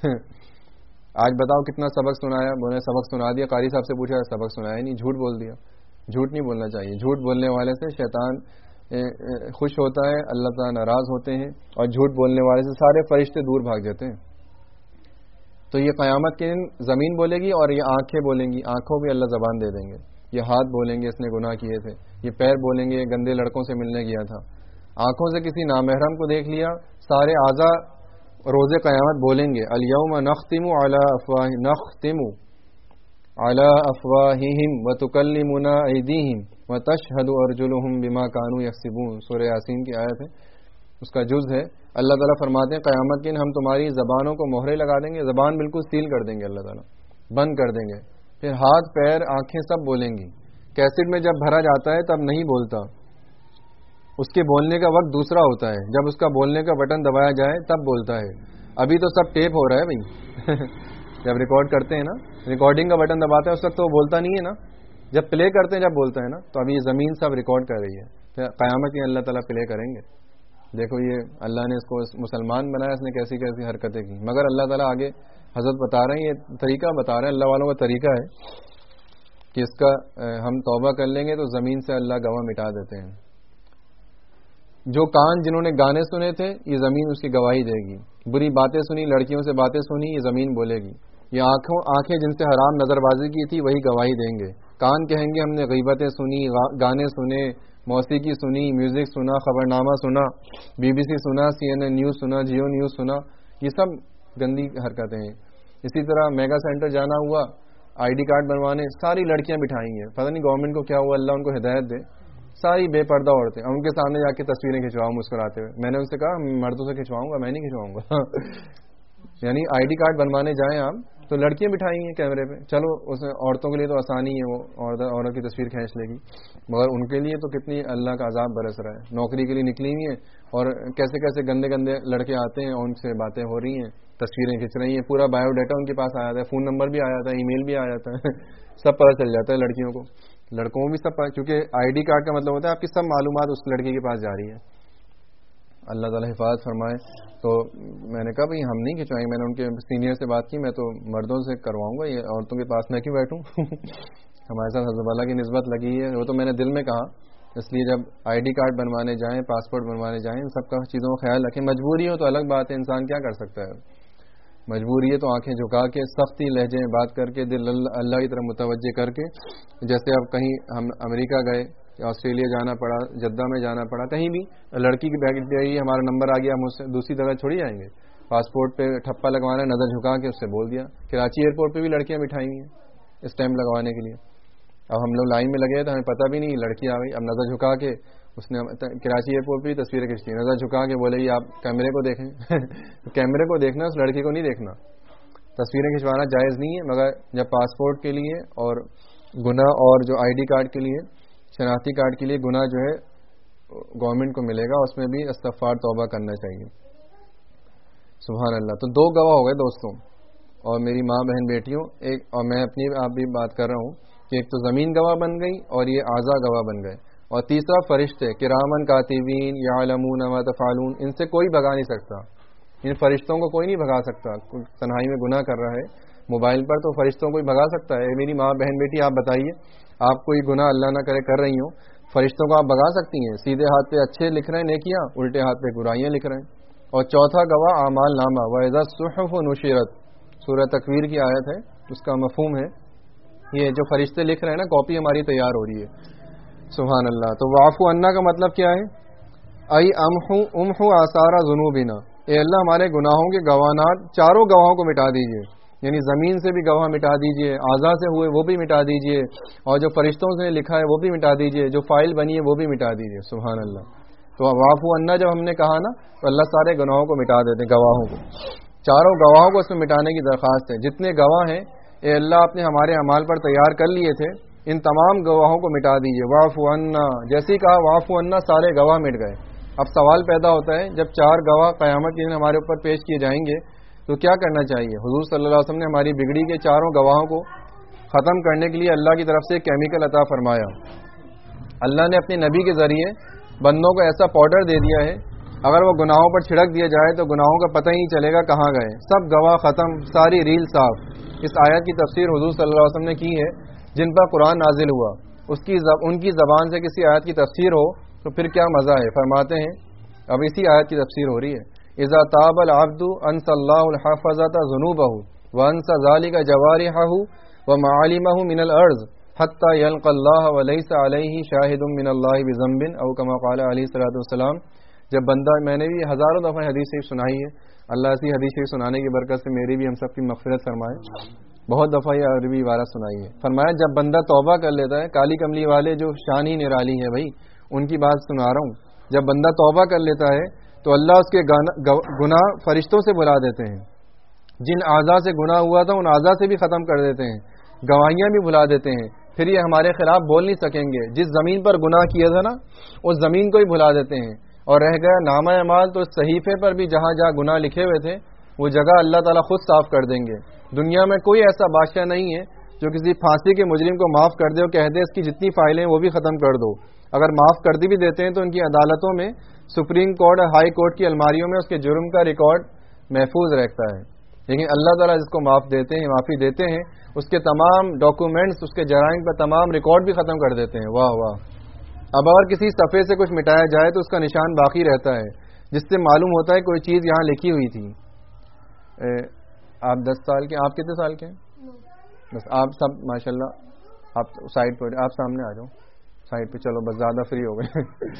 Speaker 1: آج بتاؤ کتنا سبق سنایا، بولے سبق سنا دیا، قاری صاحب سے پوچھا سبق سنایا نہیں، جھوٹ بول دیا. جھوٹ نہیں بولنا چاہیے. جھوٹ بولنے والے سے شیطان خوش ہوتا ہے، اللہ تعالیٰ ناراض ہوتے ہیں، اور جھوٹ بولنے والے سے سارے فرشتے دور بھاگ جاتے ہیں. تو یہ قیامت کے دن زمین بولے گی، اور یہ آنکھیں بولیں گی، آنکھوں بھی اللہ زبان دے دیں گے. یہ ہاتھ بولیں گے اس نے گناہ کیے تھے، یہ پیر بولیں گے گندے لڑکوں سے ملنے گیا تھا. آنکھوں سے کسی نامحرم کو دیکھ لیا، سارے اعضاء روز قیامت بولیں گے الیوم نختم علی افواہ نختم علی افواہہم وتکلمنا ایدیہم وتشہد ارجلہم بما کانوا یکسبون. سورہ یاسین کی آیت ہے، اس کا جز ہے. اللہ تعالیٰ فرماتے ہیں قیامت کے دن ہم تمہاری زبانوں کو مہرے لگا دیں گے، زبان بالکل سیل کر دیں گے، اللہ تعالیٰ بند کر دیں گے. پھر ہاتھ پیر آنکھیں سب بولیں گی. کیسٹ میں جب بھرا جاتا ہے تب نہیں بولتا، اس کے بولنے کا وقت دوسرا ہوتا ہے، جب اس کا بولنے کا بٹن دبایا جائے تب بولتا ہے. ابھی تو سب ٹیپ ہو رہا ہے بھائی. جب ریکارڈ کرتے ہیں نا، ریکارڈنگ کا بٹن دباتے ہیں اس وقت تو وہ بولتا نہیں ہے نا، جب پلے کرتے ہیں جب بولتا ہے نا. تو ابھی یہ زمین سب ریکارڈ کر رہی ہے، پھر قیامت میں اللہ تعالیٰ پلے کریں گے. دیکھو یہ اللہ نے اس کو مسلمان بنایا، اس نے کیسی کیسی حرکتیں کی. مگر اللہ تعالیٰ آگے حضرت بتا رہے ہیں، یہ طریقہ بتا رہے ہیں، اللہ والوں کا طریقہ ہے کہ اس کا ہم توبہ کر لیں گے تو زمین سے اللہ گواہ مٹا دیتے ہیں. جو کان جنہوں نے گانے سنے تھے یہ زمین اس کی گواہی دے گی. بری باتیں سنی، لڑکیوں سے باتیں سنی، یہ زمین بولے گی. یہ آنکھوں آنکھیں جن سے حرام نظر بازی کی تھی وہی گواہی دیں گے. کان کہیں گے ہم نے غیبتیں سنی، گانے سنے، موسیقی سنی، میوزک سنا، خبرنامہ سنا، بی بی سی سنا، سی این این نیوز سنا، جیو نیوز سنا. یہ سب گندی حرکتیں ہیں. اسی طرح میگا سینٹر جانا ہوا، آئی ڈی کارڈ بنوانے، ساری لڑکیاں بٹھائیں گے. پتہ نہیں گورنمنٹ کو کیا ہوا، اللہ ان کو ہدایت دے. ساری بے پردہ عورتیں، ان کے سامنے جا کے تصویریں کھنچواؤں مسکراتے ہوئے. میں نے ان سے کہا مردوں سے کھنچواؤں گا، میں نہیں کھنچواؤں گا. یعنی آئی ڈی کارڈ بنوانے جائیں آپ تو لڑکیاں بٹھائی ہیں کیمرے پہ. چلو اس میں عورتوں کے لیے تو آسانی ہے، وہ عورت کی تصویر کھینچ لے گی، مگر ان کے لیے تو کتنی اللہ کا عذاب برس رہا ہے. نوکری کے لیے نکلی ہوئی ہیں اور کیسے کیسے گندے گندے لڑکے آتے ہیں اور ان سے باتیں ہو رہی ہیں، تصویریں کھینچ رہی ہیں. پورا بایو ڈیٹا ان کے پاس آ جاتا ہے، فون نمبر بھی آ جاتا ہے، ای میل بھی آ جاتا ہے. سب پتہ چل جاتا ہے لڑکیوں کو، لڑکوں کو بھی سب پتہ، کیونکہ آئی ڈی کارڈ کا مطلب ہوتا ہے آپ کی سب معلومات اس لڑکی کے پاس جا رہی ہے. اللہ تعالیٰ حفاظت فرمائے. تو میں نے کہا بھائی ہم نہیں کھنچوائیں گے. میں نے ان کے سینئر سے بات کی، میں تو مردوں سے کرواؤں گا، یہ عورتوں کے پاس میں کیوں بیٹھوں. ہمارے ساتھ حضرت والا کی نسبت لگی ہے، وہ تو میں نے دل میں کہا. اس لیے جب آئی ڈی کارڈ بنوانے جائیں، پاسپورٹ بنوانے جائیں، ان سب کا چیزوں کا خیال رکھیں. مجبوری ہو تو الگ بات ہے، انسان کیا کر سکتا ہے. مجبوری ہے تو آنکھیں جھکا کے سختی لہجے میں بات کر کے دل اللہ کی طرف متوجہ کر کے. جیسے اب کہیں ہم امریکہ گئے، آسٹریلیا جانا پڑا، جدہ میں جانا پڑا، کہیں بھی لڑکی کی بیگ پہ آئی، ہمارا نمبر آ گیا، ہم اس سے دوسری جگہ چھوڑی جائیں گے. پاسپورٹ پہ ٹھپا لگوانا، نظر جھکا کے اس سے بول دیا. کراچی ایئرپورٹ پہ بھی لڑکیاں بٹھائی ہوئی ہیں اسٹیمپ لگوانے کے لیے. اب ہم لوگ لائن میں لگے تو ہمیں پتہ بھی نہیں، لڑکی آ گئی. اب نظر جھکا کے اس نے کراچی ایئرپورٹ پہ بھی تصویریں کھینچی، نظر جھکا کے بولے گی آپ کیمرے کو دیکھیں. کیمرے کو دیکھنا، اس لڑکی کو نہیں دیکھنا. تصویریں کھنچوانا جائز نہیں ہے، مگر جب پاسپورٹ کے لیے اور گناہ اور جو آئی ڈی کارڈ کے لیے، شناختی کارڈ کے لیے گناہ جو ہے گورنمنٹ کو ملے گا، اس میں بھی استغفار توبہ کرنا چاہیے. سبحان اللہ. تو دو گواہ ہو گئے دوستوں اور میری ماں بہن بیٹیوں، ایک اور میں اپنی آپ بھی بات کر رہا ہوں کہ ایک تو زمین گواہ بن گئی اور یہ اعضاء گواہ بن گئے، اور تیسرا فرشتے کرامن کاتبین یعلمون ما تفعلون. ان سے کوئی بھگا نہیں سکتا، ان فرشتوں کو کوئی نہیں بھگا سکتا. تنہائی میں گناہ کر رہا ہے موبائل پر تو فرشتوں کو ہی بھگا سکتا ہے. میری ماں بہن بیٹی آپ بتائیے، آپ کوئی گناہ اللہ نہ کرے کر رہی ہوں فرشتوں کو آپ بگا سکتی ہیں؟ سیدھے ہاتھ پہ اچھے لکھ رہے ہیں نیکیاں، الٹے ہاتھ پہ برائیاں لکھ رہے ہیں. اور چوتھا گواہ اعمال نامہ. وَإِذَا الصُّحُفُ نُشِرَتْ، سورہ تکویر کی آیت ہے، اس کا مفہوم ہے یہ جو فرشتے لکھ رہے ہیں نا، کاپی ہماری تیار ہو رہی ہے. سبحان اللہ. تو وَاعْفُ عَنَّا کا مطلب کیا ہے؟ ای امحو امحو آثار ذنوبنا، اے اللہ ہمارے گناہوں کے گواہات، چاروں گواہوں کو مٹا دیجئے. یعنی زمین سے بھی گواہ مٹا دیجئے، اعضاء سے ہوئے وہ بھی مٹا دیجئے، اور جو فرشتوں سے لکھا ہے وہ بھی مٹا دیجئے، جو فائل بنی ہے وہ بھی مٹا دیجئے. سبحان اللہ. تو وَاعْفُ عَنَّا جب ہم نے کہا نا، تو اللہ سارے گناہوں کو مٹا دیتے ہیں، گواہوں کو، چاروں گواہوں کو اس میں مٹانے کی درخواست ہے. جتنے گواہ ہیں اے اللہ آپ نے ہمارے اعمال پر تیار کر لیے تھے، ان تمام گواہوں کو مٹا دیجئے. وَاعْفُ عَنَّا، جیسے ہی کہا وَاعْفُ عَنَّا، سارے گواہ مٹ گئے. اب سوال پیدا ہوتا ہے، جب چار گواہ قیامت کے دن ہمارے اوپر پیش کیے جائیں گے تو کیا کرنا چاہیے؟ حضور صلی اللہ علیہ وسلم نے ہماری بگڑی کے چاروں گواہوں کو ختم کرنے کے لیے اللہ کی طرف سے کیمیکل عطا فرمایا. اللہ نے اپنے نبی کے ذریعے بندوں کو ایسا پاؤڈر دے دیا ہے، اگر وہ گناہوں پر چھڑک دیا جائے تو گناہوں کا پتہ ہی نہیں چلے گا کہاں گئے. سب گواہ ختم، ساری ریل صاف. اس آیت کی تفسیر حضور صلی اللہ علیہ وسلم نے کی ہے. جن پر قرآن نازل ہوا اس کی زب... ان کی زبان سے کسی آیت کی تفسیر ہو تو پھر کیا مزہ ہے. فرماتے ہیں، اب اسی آیت کی تفسیر ہو رہی ہے، اذا تاب العبد انسى الله الحافظة ذنوبه وانسى ذلك جوارحه ومعالمه من الارض حتى يلقى الله وليس عليه شاهد من الله بذنب او كما قال علیہ الصلوۃ والسلام. جب بندہ، میں نے بھی ہزاروں دفعہ حدیث شریف سنائی ہے، اللہ اسی حدیث شریف سنانے کی برکت سے میری بھی ہم سب کی مغفرت فرمائے. بہت دفعہ یہ عربی عبارت سنائی ہے. فرمایا جب بندہ توبہ کر لیتا ہے، کالی کملی والے جو شان ہی نرالی ہے بھائی، ان کی بات سنا رہا ہوں. جب بندہ توبہ کر لیتا ہے تو اللہ اس کے گناہ فرشتوں سے بلا دیتے ہیں. جن اعضاء سے گناہ ہوا تھا ان اعضاء سے بھی ختم کر دیتے ہیں، گواہیاں بھی بلا دیتے ہیں. پھر یہ ہمارے خلاف بول نہیں سکیں گے. جس زمین پر گناہ کیا تھا نا، اس زمین کو ہی بلا دیتے ہیں. اور رہ گیا نامہ اعمال، تو اس صحیفے پر بھی جہاں جہاں گناہ لکھے ہوئے تھے وہ جگہ اللہ تعالیٰ خود صاف کر دیں گے. دنیا میں کوئی ایسا بادشاہ نہیں ہے جو کسی پھانسی کے مجرم کو معاف کر دے اور کہہ دے اس کی جتنی فائلیں وہ بھی ختم کر دو. اگر معاف کر دی بھی دیتے ہیں تو ان کی عدالتوں میں، سپریم کورٹ اور ہائی کورٹ کی الماریوں میں اس کے جرم کا ریکارڈ محفوظ رہتا ہے. لیکن اللہ تعالیٰ جس کو معاف دیتے ہیں، معافی دیتے ہیں، اس کے تمام ڈاکومنٹس، اس کے جرائم پر تمام ریکارڈ بھی ختم کر دیتے ہیں. واہ واہ. اب اگر کسی صفحے سے کچھ مٹایا جائے تو اس کا نشان باقی رہتا ہے، جس سے معلوم ہوتا ہے کوئی چیز یہاں لکھی ہوئی تھی. اے آپ دس سال کے، آپ کتنے سال کے ہیں؟ بس آپ سب ماشاءاللہ، آپ سائڈ پہ، آپ سامنے آ جاؤ سائڈ پہ. چلو بس زیادہ فری ہو گئے.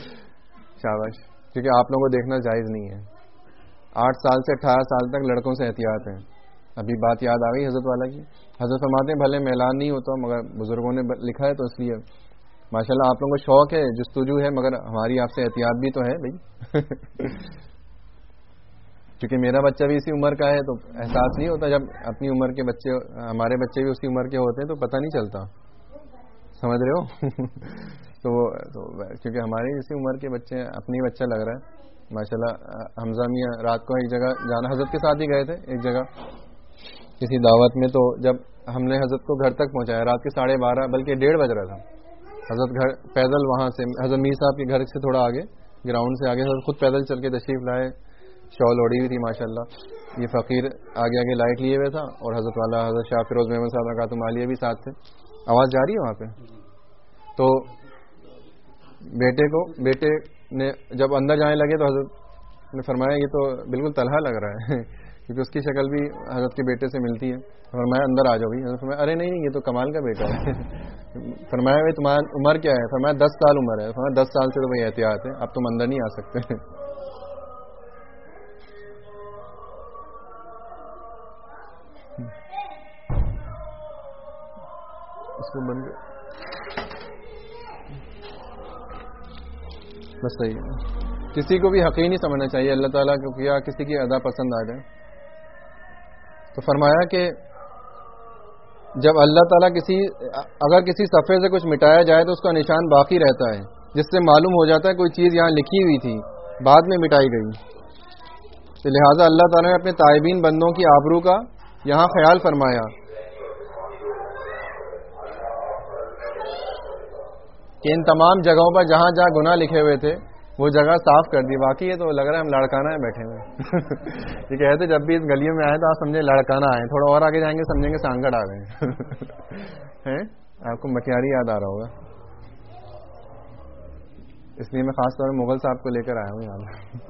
Speaker 1: شاباش. کیونکہ آپ لوگوں کو دیکھنا جائز نہیں ہے. آٹھ سال سے اٹھارہ سال تک لڑکوں سے احتیاط ہیں. ابھی بات یاد آ گئی حضرت والا کی. حضرت فرماتے ہیں بھلے میں اعلان نہیں ہوتا مگر بزرگوں نے لکھا ہے تو اس لیے ماشاءاللہ آپ لوگوں کو شوق ہے، جستجو ہے، مگر ہماری آپ سے احتیاط بھی تو ہے بھائی. کیونکہ میرا بچہ بھی اسی عمر کا ہے تو احساس نہیں ہوتا. جب اپنی عمر کے بچے، ہمارے بچے بھی اسی عمر کے ہوتے ہیں تو پتہ نہیں چلتا. سمجھ رہے ہو؟ تو کیونکہ ہماری اسی عمر کے بچے، اپنی بچہ لگ رہا ہے ماشاءاللہ. حمزہ میاں رات کو ایک جگہ جانا، حضرت کے ساتھ ہی گئے تھے ایک جگہ کسی دعوت میں. تو جب ہم نے حضرت کو گھر تک پہنچایا رات کے ساڑھے بارہ بلکہ ڈیڑھ بج رہا تھا. حضرت گھر پیدل، وہاں سے حضرت میر صاحب کے گھر سے تھوڑا آگے گراؤنڈ سے آگے حضرت خود پیدل چل کے تشریف لائے. شال اوڑی ہوئی تھی ماشاءاللہ. یہ فقیر آگے آگے لائٹ لیے ہوئے تھا اور حضرت والا حضرت شاہ فیروز محمد صاحب رکعتم عالیہ بھی ساتھ تھے. آواز جا رہی ہے وہاں پہ؟ تو بیٹے کو، بیٹے نے جب اندر جانے لگے تو حضرت نے فرمایا یہ تو بالکل طلحہ لگ رہا ہے کیونکہ اس کی شکل بھی حضرت کے بیٹے سے ملتی ہے. فرمایا اندر آ جاؤ بھائی. حضرت فرمایا ارے نہیں یہ تو کمال کا بیٹا ہے. فرمایا بھائی تمہاری عمر کیا ہے؟ فرمایا دس سال عمر ہے. فرمایا دس سال سے تو بھائی احتیاط ہے، اب تم اندر نہیں آ سکتے. اس کو بند بس صحیح ہے. کسی کو بھی حقیقی نہیں سمجھنا چاہیے اللہ تعالیٰ کو کیا کسی کی ادا پسند آ جائے. تو فرمایا کہ جب اللہ تعالیٰ کسی اگر کسی صفحے سے کچھ مٹایا جائے تو اس کا نشان باقی رہتا ہے، جس سے معلوم ہو جاتا ہے کوئی چیز یہاں لکھی ہوئی تھی، بعد میں مٹائی گئی. تو لہٰذا اللہ تعالیٰ نے اپنے تائبین بندوں کی آبرو کا یہاں خیال فرمایا کہ ان تمام جگہوں پر جہاں جہاں گناہ لکھے ہوئے تھے وہ جگہ صاف کر دی. واقعی یہ تو لگ رہا ہے ہم لڑکانہ ہیں بیٹھے ہوئے. یہ کہتے جب بھی اس گلیوں میں آئے تو آپ سمجھے لڑکانہ آئے، تھوڑا اور آگے جائیں گے سمجھیں گے سانگڑ آ گئے ہیں. آپ کو مکیاری یاد آ رہا ہوگا. اس لیے میں خاص طور پہ مغل صاحب کو لے کر آیا ہوں یہاں.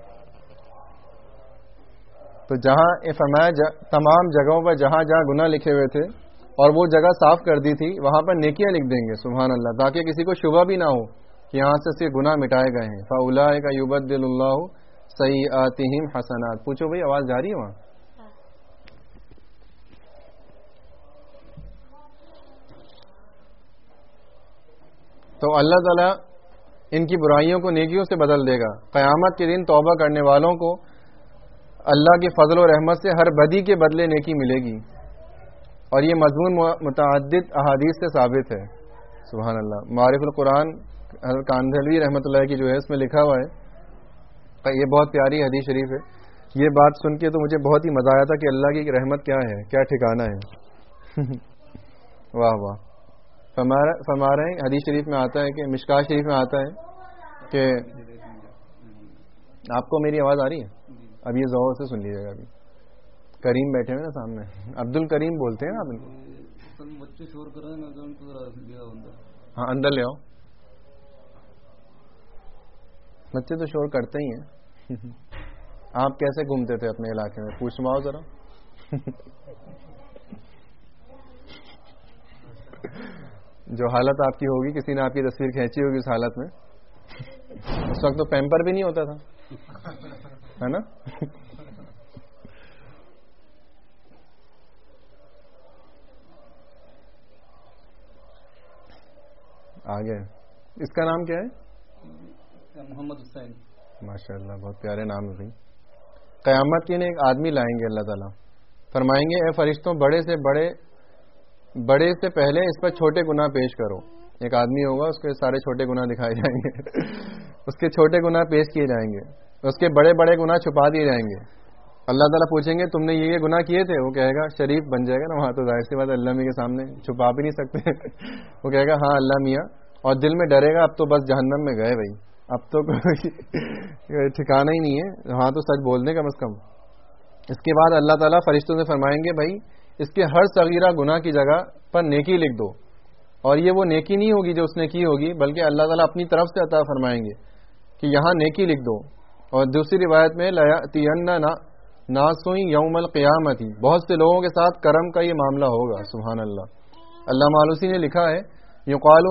Speaker 1: تو جہاں فرمایا جا تمام جگہوں پر جہاں جہاں گناہ لکھے ہوئے تھے اور وہ جگہ صاف کر دی تھی وہاں پر نیکیاں لکھ دیں گے. سبحان اللہ. تاکہ کسی کو شبہ بھی نہ ہو کہ یہاں سے صرف گناہ مٹائے گئے ہیں. فَأُولَٰئِكَ يُبَدِّلُ اللَّهُ سَيِّئَاتِهِمْ حَسَنَاتٍ. پوچھو بھائی آواز جا رہی ہے وہاں؟ تو اللہ تعالیٰ ان کی برائیوں کو نیکیوں سے بدل دے گا. قیامت کے دن توبہ کرنے والوں کو اللہ کے فضل و رحمت سے ہر بدی کے بدلے نیکی ملے گی. اور یہ مضمون متعدد احادیث سے ثابت ہے. سبحان اللہ. معارف القرآن حضرت کاندھلوی رحمۃ اللہ کی جو ہے اس میں لکھا ہوا ہے, یہ بہت پیاری حدیث شریف ہے. یہ بات سن کے تو مجھے بہت ہی مزہ آیا تھا کہ اللہ کی رحمت کیا ہے, کیا ٹھکانہ ہے. واہ واہ. فرما رہے ہیں حدیث شریف میں آتا ہے کہ مشکات شریف میں آتا ہے کہ آپ کو میری آواز آ رہی ہے؟ اب یہ ذوق سے سن لیجیے گا. ابھی کریم بیٹھے ہوئے نا سامنے, عبد الکریم بولتے ہیں نا آپ.
Speaker 2: بچے شور کر رہے ہیں.
Speaker 1: ہاں اندر لے آؤ. بچے تو شور کرتے ہی ہیں. آپ کیسے گھومتے تھے اپنے علاقے میں, پوچھواؤ ذرا. جو حالت آپ کی ہوگی, کسی نے آپ کی تصویر کھینچی ہوگی اس حالت میں, اس وقت تو پیمپر بھی نہیں ہوتا تھا, ہے نا. آگے اس کا نام کیا ہے؟
Speaker 2: محمد حسین.
Speaker 1: ماشاء اللہ, بہت پیارے نام ہے. قیامت کے لیے ایک آدمی لائیں گے اللہ تعالیٰ, فرمائیں گے اے فرشتوں بڑے سے بڑے بڑے سے پہلے اس پر چھوٹے گناہ پیش کرو. ایک آدمی ہوگا, اس کے سارے چھوٹے گناہ دکھائے جائیں گے. اس کے چھوٹے گناہ پیش کیے جائیں گے, اس کے بڑے بڑے گناہ چھپا دیے جائیں گے. اللہ تعالیٰ پوچھیں گے تم نے یہ یہ گناہ کیے تھے؟ وہ کہے گا شریف بن جائے گا نا وہاں, تو ظاہر سی بات ہے اللہ میاں کے سامنے چھپا بھی نہیں سکتے. وہ کہے گا ہاں اللہ میاں, اور دل میں ڈرے گا اب تو بس جہنم میں گئے بھائی, اب تو کوئی ٹھکانا ہی نہیں ہے, وہاں تو سچ بول دیں کم از کم. اس کے بعد اللہ تعالیٰ فرشتوں سے فرمائیں گے بھائی اس کے ہر صغیرہ گناہ کی جگہ پر نیکی لکھ دو. اور یہ وہ نیکی نہیں ہوگی جو اس نے کی ہوگی, بلکہ اللہ تعالیٰ اپنی طرف سے عطا فرمائیں گے کہ یہاں نیکی لکھ دو. اور دوسری روایت میں لَيَأْتِيَنَّ نَاسٌ یوم القیامت, بہت سے لوگوں کے ساتھ کرم کا یہ معاملہ ہوگا. سبحان اللہ. علامہ آلوسی نے لکھا ہے یقال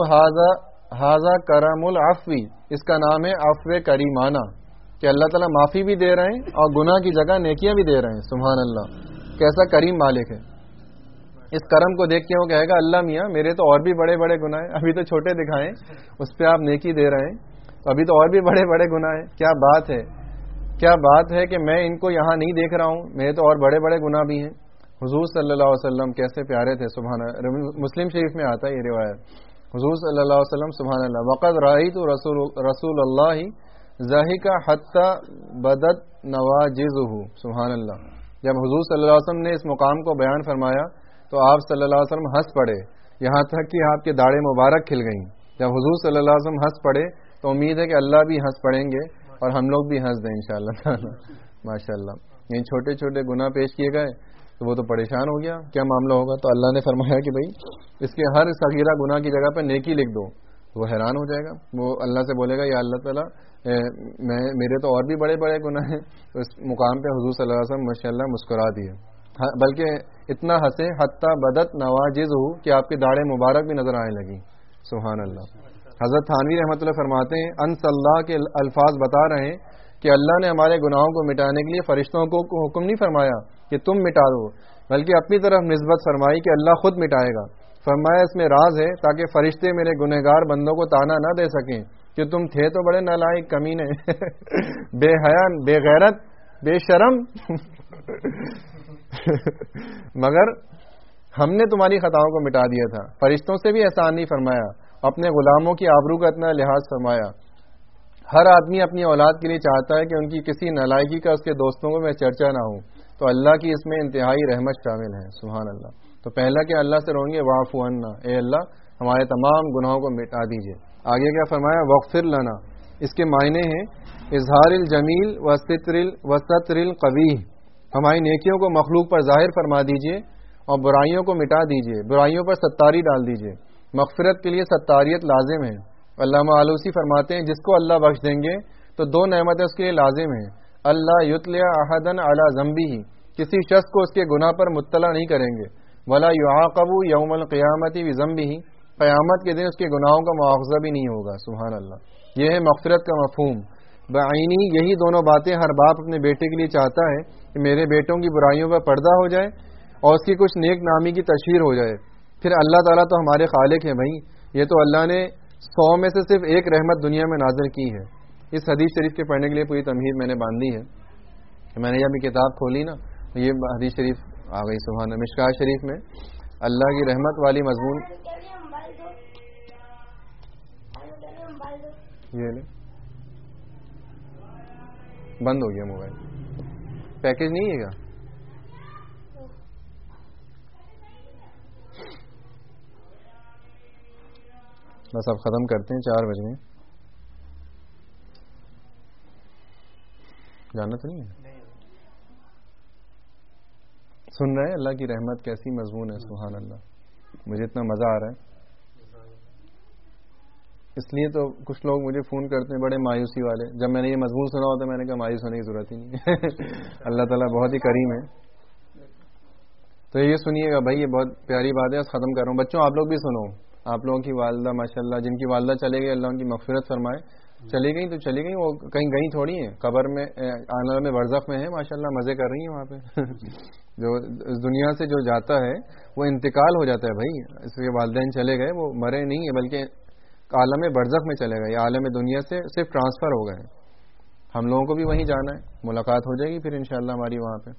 Speaker 1: ھذا کرم العفو, اس کا نام ہے عفو کریمانہ, کہ اللہ تعالیٰ معافی بھی دے رہے ہیں اور گناہ کی جگہ نیکیاں بھی دے رہے ہیں. سبحان اللہ, کیسا کریم مالک ہے. اس کرم کو دیکھ کے وہ کہے گا اللہ میاں میرے تو اور بھی بڑے بڑے گناہ ہیں, ابھی تو چھوٹے دکھائیں, اس پہ آپ نیکی دے رہے ہیں, ابھی تو اور بھی بڑے بڑے گناہ ہیں. کیا بات ہے, کیا بات ہے کہ میں ان کو یہاں نہیں دیکھ رہا ہوں, میرے تو اور بڑے بڑے گناہ بھی ہیں. حضور صلی اللہ علیہ وسلم کیسے پیارے تھے. سبحان اللہ. مسلم شریف میں آتا ہے یہ روایت, حضور صلی اللہ علیہ وسلم سبحان اللہ وقد رأیت رسول رسول اللہ ضحک حتی بدت نواجذہ. سبحان اللہ. جب حضور صلی اللہ علیہ وسلم نے اس مقام کو بیان فرمایا تو آپ صلی اللہ علیہ وسلم ہنس پڑے, یہاں تک کہ آپ کے داڑھیں مبارک کھل گئیں. جب حضور صلی اللہ علیہ وسلم ہنس پڑے تو امید ہے کہ اللہ بھی ہنس پڑیں گے اور ہم لوگ بھی ہنس دیں انشاءاللہ تعالی. ماشاء اللہ. یہ چھوٹے چھوٹے گناہ پیش کیے گئے تو وہ تو پریشان ہو گیا, کیا معاملہ ہوگا. تو اللہ نے فرمایا کہ بھائی اس کے ہر صغیرہ گناہ کی جگہ پہ نیکی لکھ دو. وہ حیران ہو جائے گا, وہ اللہ سے بولے گا یا اللہ تعالیٰ میں میرے تو اور بھی بڑے بڑے گناہ ہیں. تو اس مقام پہ حضور صلی اللہ علیہ وسلم ماشاء اللہ مسکرا دیے, بلکہ اتنا ہنسے حتی بدت نواجذہ کہ آپ کی داڑھیں مبارک بھی نظر آنے لگی. سبحان اللہ. حضرت تھانوی رحمۃ اللہ فرماتے ہیں انس اللہ کے الفاظ بتا رہے ہیں کہ اللہ نے ہمارے گناہوں کو مٹانے کے لیے فرشتوں کو حکم نہیں فرمایا کہ تم مٹا دو, بلکہ اپنی طرف نسبت فرمائی کہ اللہ خود مٹائے گا. فرمایا اس میں راز ہے تاکہ فرشتے میرے گنہگار بندوں کو تانا نہ دے سکیں کہ تم تھے تو بڑے نالائق کمینے, بے حیا, بے غیرت, بے شرم, مگر ہم نے تمہاری خطاؤں کو مٹا دیا تھا. فرشتوں سے بھی احسان نہیں فرمایا, اپنے غلاموں کی آبرو کا اتنا لحاظ فرمایا. ہر آدمی اپنی اولاد کے لیے چاہتا ہے کہ ان کی کسی نالائکی کا اس کے دوستوں کو میں چرچا نہ ہوں, تو اللہ کی اس میں انتہائی رحمت شامل ہے. سبحان اللہ. تو پہلا کہ اللہ سے رہیں گے واعف عنا, اے اللہ ہمارے تمام گناہوں کو مٹا دیجئے. آگے کیا فرمایا واغفر لنا, اس کے معنی ہیں اظہار الجمیل و ستر و ستر القبیح, ہماری نیکیوں کو مخلوق پر ظاہر فرما دیجئے اور برائیوں کو مٹا دیجئے, برائیوں پر ستاری ڈال دیجئے. مغفرت کے لیے ستاریت لازم ہے علامہ آلوسی فرماتے ہیں جس کو اللہ بخش دیں گے تو دو نعمتیں اس کے لیے لازم ہیں، اللہ یطلع احدا علی ذنبہ، کسی شخص کو اس کے گناہ پر مطلع نہیں کریں گے، ولا یعاقب یوم القیامت بذنبہ، قیامت کے دن اس کے گناہوں کا مواخذہ بھی نہیں ہوگا۔ سبحان اللہ، یہ ہے مغفرت کا مفہوم بعینی۔ یہی دونوں باتیں ہر باپ اپنے بیٹے کے لیے چاہتا ہے کہ میرے بیٹوں کی برائیوں پر پردہ ہو جائے اور اس کی کچھ نیک نامی کی تشہیر ہو جائے۔ پھر اللہ تعالیٰ تو ہمارے خالق ہیں بھائی، یہ تو اللہ نے سو میں سے صرف ایک رحمت دنیا میں نازل کی ہے۔ اس حدیث شریف کے پڑھنے کے لیے پوری تمہید میں نے باندھی ہے، میں نے جب یہ کتاب کھولی نا تو یہ حدیث شریف آ گئی سبحان اللہ۔ مشکاہ شریف میں اللہ کی رحمت والی مضمون یہ لے بند ہو گیا موبائل، پیکج نہیں ہے کیا؟ بس اب ختم کرتے ہیں، چار بج گئے، جانا تو نہیں ہے؟ سن رہے ہیں اللہ کی رحمت کیسی مضمون ہے، سبحان اللہ، مجھے اتنا مزہ آ رہا ہے۔ اس لیے تو کچھ لوگ مجھے فون کرتے ہیں بڑے مایوسی والے، جب میں نے یہ مضمون سنا ہوتا میں نے کہا مایوس ہونے کی ضرورت ہی نہیں ہے اللہ تعالیٰ بہت ہی کریم ہے۔ تو یہ سنیے گا بھائی، یہ بہت پیاری بات ہے، ختم کر رہا ہوں۔ بچوں آپ لوگ بھی سنو، آپ لوگوں کی والدہ ماشاءاللہ، جن کی والدہ چلے گئی اللہ ان کی مغفرت فرمائے، چلی گئی تو چلی گئی، وہ کہیں گئی تھوڑی ہیں، قبر میں عالم میں برزخ میں ہے ماشاءاللہ، مزے کر رہی ہیں وہاں پہ جو اس دنیا سے جو جاتا ہے وہ انتقال ہو جاتا ہے بھائی، اس کے والدین چلے گئے، وہ مرے نہیں ہیں بلکہ عالم برزخ میں چلے گئے، عالم دنیا سے صرف ٹرانسفر ہو گئے۔ ہم لوگوں کو بھی وہیں جانا ہے، ملاقات ہو جائے گی پھر انشاءاللہ ہماری وہاں پہ۔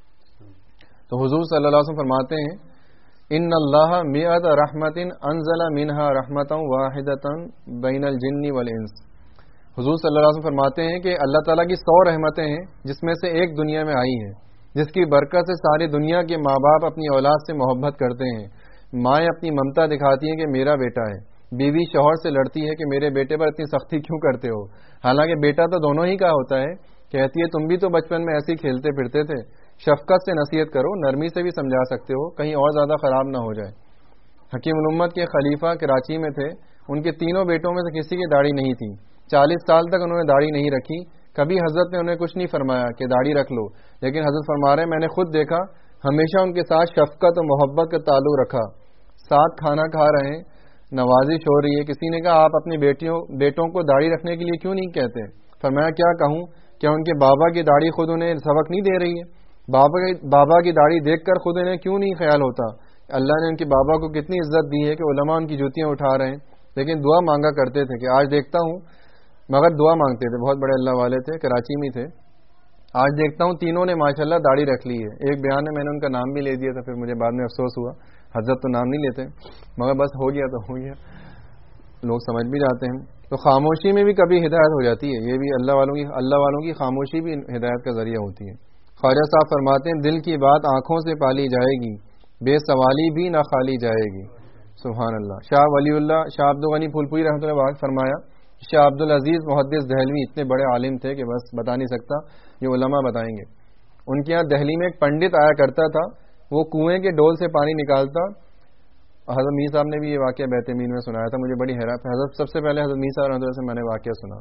Speaker 1: تو حضور صلی اللہ علیہ وسلم فرماتے ہیں ان اللہ مئۃ رحمت انزل منها رحمۃ واحدۃ بین الجن والانس، حضور صلی اللہ علیہ وسلم فرماتے ہیں کہ اللہ تعالیٰ کی سو رحمتیں ہیں جس میں سے ایک دنیا میں آئی ہے، جس کی برکت سے ساری دنیا کے ماں باپ اپنی اولاد سے محبت کرتے ہیں، مائیں اپنی ممتا دکھاتی ہیں کہ میرا بیٹا ہے، بیوی شوہر سے لڑتی ہے کہ میرے بیٹے پر اتنی سختی کیوں کرتے ہو، حالانکہ بیٹا تو دونوں ہی کا ہوتا ہے، کہتی ہے تم بھی تو بچپن میں ایسے ہی کھیلتے پھرتے تھے، شفقت سے نصیحت کرو، نرمی سے بھی سمجھا سکتے ہو، کہیں اور زیادہ خراب نہ ہو جائے۔ حکیم الامت کے خلیفہ کراچی میں تھے، ان کے تینوں بیٹوں میں سے کسی کی داڑھی نہیں تھی، چالیس سال تک انہوں نے داڑھی نہیں رکھی، کبھی حضرت نے انہیں کچھ نہیں فرمایا کہ داڑھی رکھ لو، لیکن حضرت فرما رہے ہیں میں نے خود دیکھا، ہمیشہ ان کے ساتھ شفقت و محبت کا تعلق رکھا، ساتھ کھانا کھا رہے ہیں، نوازش ہو رہی ہے، کسی نے کہا آپ اپنی بیٹیوں بیٹوں کو داڑھی رکھنے کے لیے کیوں نہیں کہتے؟ فرمایا کیا کہوں، کیا ان کے بابا کی داڑھی خود انہیں سبق نہیں دے رہی ہے؟ بابا کی بابا کی داڑھی دیکھ کر خود انہیں کیوں نہیں خیال ہوتا اللہ نے ان کے بابا کو کتنی عزت دی ہے کہ علماء ان کی جوتیاں اٹھا رہے ہیں، لیکن دعا مانگا کرتے تھے کہ آج دیکھتا ہوں، مگر دعا مانگتے تھے، بہت بڑے اللہ والے تھے، کراچی میں تھے، آج دیکھتا ہوں تینوں نے ماشاءاللہ داڑھی رکھ لی ہے۔ ایک بیان میں میں نے ان کا نام بھی لے دیا تھا، پھر مجھے بعد میں افسوس ہوا، حضرت تو نام نہیں لیتے، مگر بس ہو گیا تو ہو گیا، لوگ سمجھ بھی جاتے ہیں۔ تو خاموشی میں بھی کبھی ہدایت ہو جاتی ہے، یہ بھی اللہ والوں کی اللہ والوں کی خاموشی بھی ہدایت کا ذریعہ ہوتی ہے۔ خواجہ صاحب فرماتے ہیں دل کی بات آنکھوں سے پالی جائے گی، بے سوالی بھی نہ خالی جائے گی، سبحان اللہ۔ شاہ ولی اللہ شاہ عبد الغنی پھولپوری رحمۃ اللہ علیہ فرمایا، شاہ عبد العزیز محدث دہلوی اتنے بڑے عالم تھے کہ بس بتا نہیں سکتا، یہ علماء بتائیں گے۔ ان کے یہاں دہلی میں ایک پنڈت آیا کرتا تھا، وہ کنویں کے ڈول سے پانی نکالتا، حضرت میر صاحب نے بھی یہ واقعہ بیت مین میں سنایا تھا، مجھے بڑی حیرت، حضرت سب سے پہلے حضرت میر صاحب رحمۃ اللہ سے میں نے واقعہ سنا۔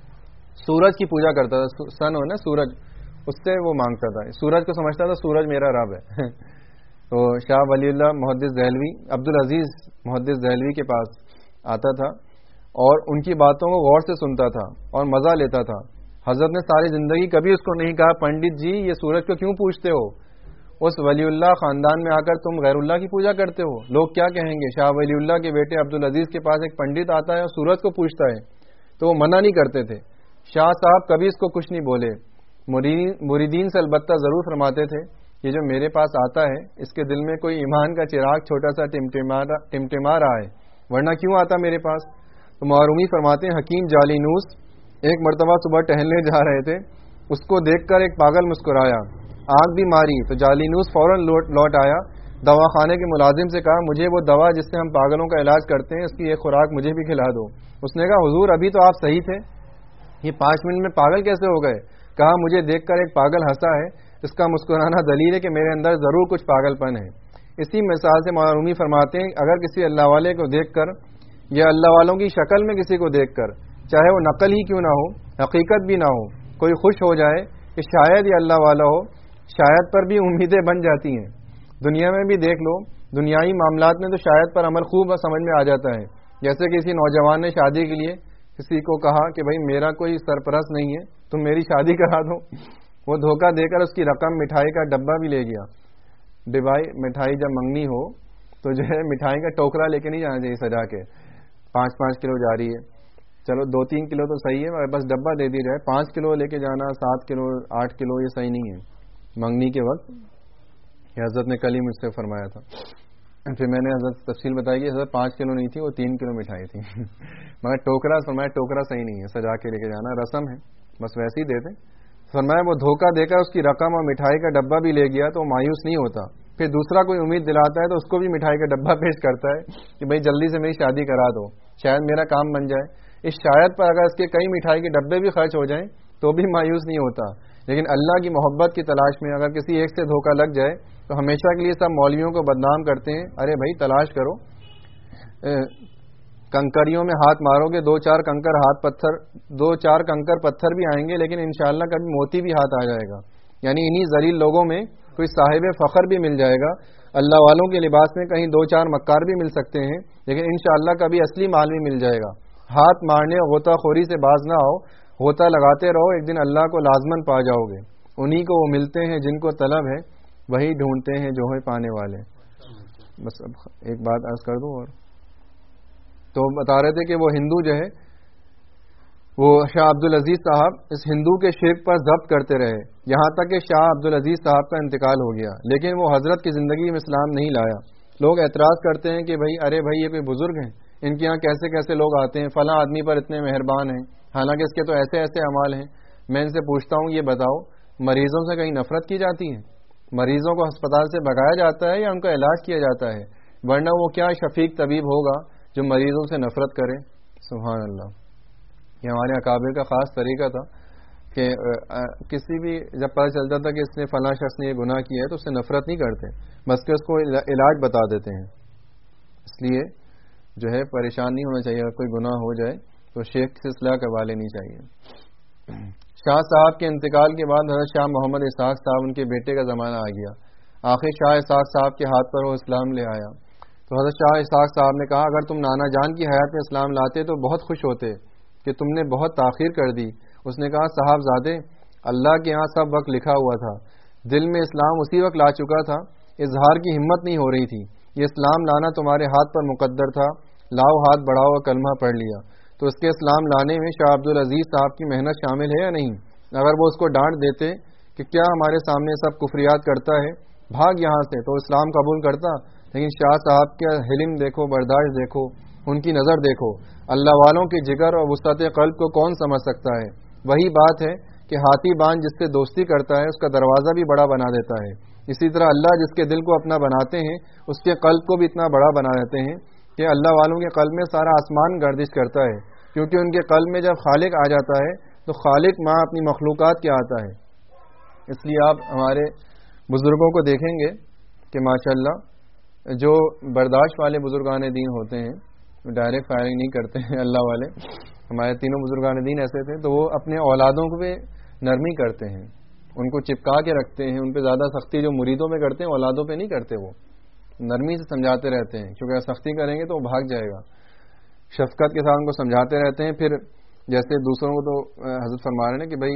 Speaker 1: سورج کی پوجا کرتا تھا، سن ہو نا سورج، اس سے وہ مانگتا تھا، سورج کو سمجھتا تھا سورج میرا رب ہے تو شاہ ولی اللہ محدث دہلوی عبد العزیز محدث دہلوی کے پاس آتا تھا اور ان کی باتوں کو غور سے سنتا تھا اور مزہ لیتا تھا۔ حضرت نے ساری زندگی کبھی اس کو نہیں کہا پنڈت جی یہ سورج کو کیوں پوچھتے ہو، اس ولی اللہ خاندان میں آ کر تم غیر اللہ کی پوجا کرتے ہو، لوگ کیا کہیں گے۔ شاہ ولی اللہ کے بیٹے عبد العزیز کے پاس ایک پنڈت آتا ہے اور سورج کو پوچھتا ہے تو وہ منع نہیں کرتے تھے، شاہ صاحب کبھی اس کو کچھ نہیں بولے، مریدین سے البتہ ضرور فرماتے تھے یہ جو میرے پاس آتا ہے اس کے دل میں کوئی ایمان کا چراغ چھوٹا سا ٹمٹما رہا ہے، ورنہ کیوں آتا میرے پاس۔ تو معرومی فرماتے ہیں حکیم جالینوس ایک مرتبہ صبح ٹہلنے جا رہے تھے، اس کو دیکھ کر ایک پاگل مسکرایا، آنکھ بھی ماری تو جالینوس فوراً لوٹ لوٹ آیا، دواخانے کے ملازم سے کہا مجھے وہ دوا جس سے ہم پاگلوں کا علاج کرتے ہیں اس کی ایک خوراک مجھے بھی کھلا دو۔ اس نے کہا حضور ابھی تو آپ صحیح تھے، یہ پانچ منٹ میں پاگل کیسے ہو گئے؟ کہا مجھے دیکھ کر ایک پاگل ہنسا ہے، اس کا مسکرانا دلیل ہے کہ میرے اندر ضرور کچھ پاگل پن ہے۔ اسی مثال سے معرومی فرماتے ہیں اگر کسی اللہ والے کو دیکھ کر یا اللہ والوں کی شکل میں کسی کو دیکھ کر، چاہے وہ نقل ہی کیوں نہ ہو، حقیقت بھی نہ ہو، کوئی خوش ہو جائے کہ شاید یہ اللہ والا ہو، شاید پر بھی امیدیں بن جاتی ہیں۔ دنیا میں بھی دیکھ لو، دنیائی معاملات میں تو شاید پر عمل خوب سمجھ میں آ جاتا ہے۔ جیسے کسی نوجوان نے شادی کے لیے کسی کو کہا کہ بھائی میرا کوئی سرپرست نہیں ہے، تم میری شادی کرا دو، وہ دھوکہ دے کر اس کی رقم مٹھائی کا ڈبہ بھی لے گیا۔ ڈبائی مٹھائی جب منگنی ہو تو جو ہے مٹھائی کا ٹوکرا لے کے نہیں جانا چاہیے سجا کے، پانچ پانچ کلو جا رہی ہے، چلو دو تین کلو تو صحیح ہے، بس ڈبہ دے دی جائے، پانچ کلو لے کے جانا، سات کلو آٹھ کلو یہ صحیح نہیں ہے منگنی کے وقت۔ یہ حضرت نے کل ہی مجھ سے فرمایا تھا، پھر میں نے حضرت تفصیل بتائی کہ حضرت پانچ کلو نہیں تھی، وہ تین کلو مٹھائی تھی مگر ٹوکرا فرمایا ٹوکرا صحیح نہیں ہے، سجا کے لے کے جانا رسم ہے، بس ویسے ہی دے دیں۔ فرمایا وہ دھوکہ دے کر اس کی رقم اور مٹھائی کا ڈبہ بھی لے گیا تو مایوس نہیں ہوتا، پھر دوسرا کوئی امید دلاتا ہے تو اس کو بھی مٹھائی کا ڈبہ پیش کرتا ہے کہ بھائی جلدی سے میری شادی کرا دو، شاید میرا کام بن جائے۔ اس شاید پر اگر اس کے کئی مٹھائی کے ڈبے بھی خرچ ہو جائیں تو بھی مایوس نہیں ہوتا، لیکن اللہ کی محبت کی تلاش میں اگر کسی ایک سے دھوکہ لگ جائے تو ہمیشہ کے لیے سب مولویوں کو بدنام کرتے ہیں، ارے بھائی تلاش کرو، کنکریوں میں ہاتھ مارو گے، دو چار کنکر ہاتھ پتھر دو چار کنکر پتھر بھی آئیں گے، لیکن انشاءاللہ کبھی موتی بھی ہاتھ آ جائے گا۔ یعنی انہی ذلیل لوگوں میں کوئی صاحب فخر بھی مل جائے گا، اللہ والوں کے لباس میں کہیں دو چار مکار بھی مل سکتے ہیں، لیکن انشاءاللہ کبھی اصلی مال بھی مل جائے گا۔ ہاتھ مارنے اور غوطہ خوری سے باز نہ آؤ، غوطہ لگاتے رہو، ایک دن اللہ کو لازمن پا جاؤ گے۔ انہی کو وہ ملتے ہیں جن کو طلب ہے، وہی ڈھونڈتے ہیں جو ہے پانے والے۔ بس اب ایک بات عرض کر دوں، اور تو بتا رہے تھے کہ وہ ہندو جو ہے وہ شاہ عبدالعزیز صاحب اس ہندو کے شرک پر ضبط کرتے رہے، یہاں تک کہ شاہ عبدالعزیز صاحب کا انتقال ہو گیا، لیکن وہ حضرت کی زندگی میں اسلام نہیں لایا۔ لوگ اعتراض کرتے ہیں کہ بھائی ارے بھائی یہ کوئی بزرگ ہیں، ان کے یہاں کیسے کیسے لوگ آتے ہیں، فلاں آدمی پر اتنے مہربان ہیں، حالانکہ اس کے تو ایسے ایسے اعمال ہیں۔ میں ان سے پوچھتا ہوں یہ بتاؤ مریضوں سے کہیں نفرت کی جاتی ہے؟ مریضوں کو ہسپتال سے بھگایا جاتا ہے یا ان کا علاج کیا جاتا ہے؟ ورنہ وہ کیا شفیق طبیب ہوگا جو مریضوں سے نفرت کرے؟ سبحان اللہ۔ یہ ہمارے اکابر کا خاص طریقہ تھا کہ کسی بھی جب پتہ چلتا تھا کہ اس نے فلاں شخص نے یہ گناہ کیا ہے تو اس سے نفرت نہیں کرتے، بس کہ اس کو علاج بتا دیتے ہیں۔ اس لیے جو ہے پریشان نہیں ہونا چاہیے، اگر کوئی گناہ ہو جائے تو شیخ سے اصلاح کروا لینی چاہیے۔ شاہ صاحب کے انتقال کے بعد حضرت شاہ محمد اسحاق صاحب ان کے بیٹے کا زمانہ آ گیا، آخر شاہ اسحاق صاحب کے ہاتھ پر وہ اسلام لے آیا۔ تو حضرت شاہ اسحاق صاحب نے کہا اگر تم نانا جان کی حیات میں اسلام لاتے تو بہت خوش ہوتے کہ تم نے بہت تاخیر کر دی۔ اس نے کہا صاحب زادے، اللہ کے ہاں سب وقت لکھا ہوا تھا، دل میں اسلام اسی وقت لا چکا تھا، اظہار کی ہمت نہیں ہو رہی تھی، یہ اسلام لانا تمہارے ہاتھ پر مقدر تھا، لاؤ ہاتھ بڑھاؤ اور کلمہ پڑھ لیا۔ تو اس کے اسلام لانے میں شاہ عبدالعزیز صاحب کی محنت شامل ہے یا نہیں؟ اگر وہ اس کو ڈانٹ دیتے کہ کیا ہمارے سامنے سب کفریات کرتا ہے، بھاگ یہاں سے، تو اسلام قبول کرتا۔ لیکن شاہ صاحب کا حلم دیکھو، برداشت دیکھو، ان کی نظر دیکھو۔ اللہ والوں کے جگر اور وسعت قلب کو کون سمجھ سکتا ہے؟ وہی بات ہے کہ ہاتھی بان جس سے دوستی کرتا ہے اس کا دروازہ بھی بڑا بنا دیتا ہے، اسی طرح اللہ جس کے دل کو اپنا بناتے ہیں اس کے قلب کو بھی اتنا بڑا بنا دیتے ہیں کہ اللہ والوں کے قلب میں سارا آسمان گردش کرتا ہے، کیونکہ ان کے قلب میں جب خالق آ جاتا ہے تو خالق ماں اپنی مخلوقات کیا آتا ہے۔ اس لیے آپ ہمارے بزرگوں کو دیکھیں گے کہ ماشاءاللہ جو برداشت والے بزرگان دین ہوتے ہیں، ڈائریکٹ فائرنگ نہیں کرتے ہیں اللہ والے، ہمارے تینوں بزرگان دین ایسے تھے، تو وہ اپنے اولادوں کو بھی نرمی کرتے ہیں، ان کو چپکا کے رکھتے ہیں، ان پہ زیادہ سختی جو مریدوں پہ کرتے ہیں اولادوں پہ نہیں کرتے، وہ نرمی سے سمجھاتے رہتے ہیں، کیونکہ اگر سختی کریں گے تو وہ بھاگ جائے گا، شفقت کے ساتھ ان کو سمجھاتے رہتے ہیں۔ پھر جیسے دوسروں کو تو حضرت فرما رہے ہیں کہ بھائی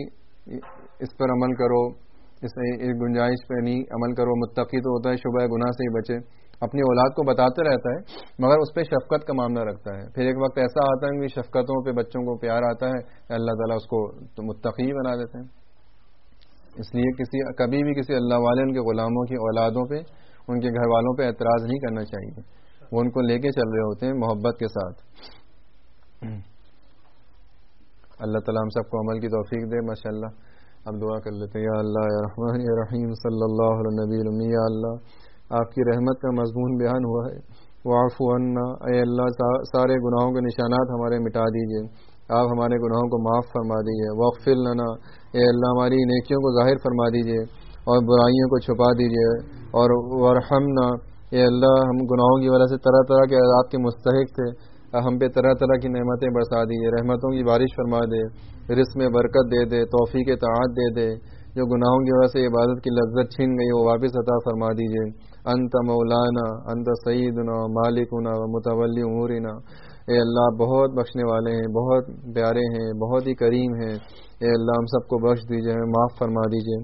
Speaker 1: اس پر عمل کرو، اس گنجائش پہ نہیں عمل کرو، متقی تو ہوتا ہے شبہ گناہ سے ہی بچے، اپنی اولاد کو بتاتے رہتا ہے مگر اس پہ شفقت کا معاملہ رکھتا ہے۔ پھر ایک وقت ایسا آتا ہے کہ شفقتوں پہ بچوں کو پیار آتا ہے کہ اللہ تعالیٰ اس کو متقی بنا دیتے ہیں۔ اس لیے کسی کبھی بھی کسی اللہ والے ان کے غلاموں کی اولادوں پہ، ان کے گھر والوں پہ اعتراض نہیں کرنا چاہیے، وہ ان کو لے کے چل رہے ہوتے ہیں محبت کے ساتھ۔ اللہ تعالیٰ ہم سب کو عمل کی توفیق دے۔ ماشاءاللہ اب دعا کر لیتے ہیں۔ یا اللہ یا رحمان یا رحیم صلی اللہ علیہ نبی الامی۔ یا اللہ آپ کی رحمت کا مضمون بیان ہوا ہے، واعف عنا، اے اللہ سارے گناہوں کے نشانات ہمارے مٹا دیجئے، آپ ہمارے گناہوں کو معاف فرما دیجئے۔ واغفر لنا، اے اللہ ہماری نیکیوں کو ظاہر فرما دیجئے اور برائیوں کو چھپا دیجئے، اور ورحمنا، اے اللہ ہم گناہوں کی وجہ سے طرح طرح کے عذاب کے مستحق تھے، ہم پہ طرح طرح کی نعمتیں برسا دیجیے، رحمتوں کی بارش فرما دے، رزق میں برکت دے دے، توفیق اطاعت دے دے، جو گناہوں کی وجہ سے عبادت کی لذت چھین گئی وہ واپس عطا فرما دیجیے۔ انت مولانا انت سیدنا مالکنا و متولی امورنا، اے اللہ بہت بخشنے والے ہیں، بہت پیارے ہیں، بہت ہی کریم ہیں، اے اللہ ہم سب کو بخش دیجیے، ہمیں معاف فرما دیجیے۔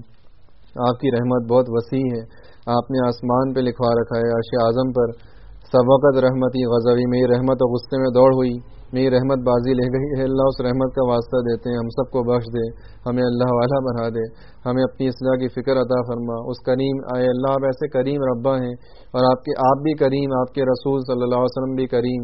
Speaker 1: آپ کی رحمت بہت وسیع ہے، آپ نے آسمان پہ لکھوا رکھا ہے، عرش اعظم پر سبقت رحمتی غضبی، میری رحمت اور غصے میں دوڑ ہوئی، میری رحمت بازی لے گئی ہے، اللہ اس رحمت کا واسطہ دیتے ہیں، ہم سب کو بخش دے، ہمیں اللہ والا بنا دے، ہمیں اپنی اصلاح کی فکر عطا فرما۔ اس کریم اے اللہ آپ ایسے کریم ربا ہیں، اور آپ کے آپ بھی کریم، آپ کے رسول صلی اللہ علیہ وسلم بھی کریم،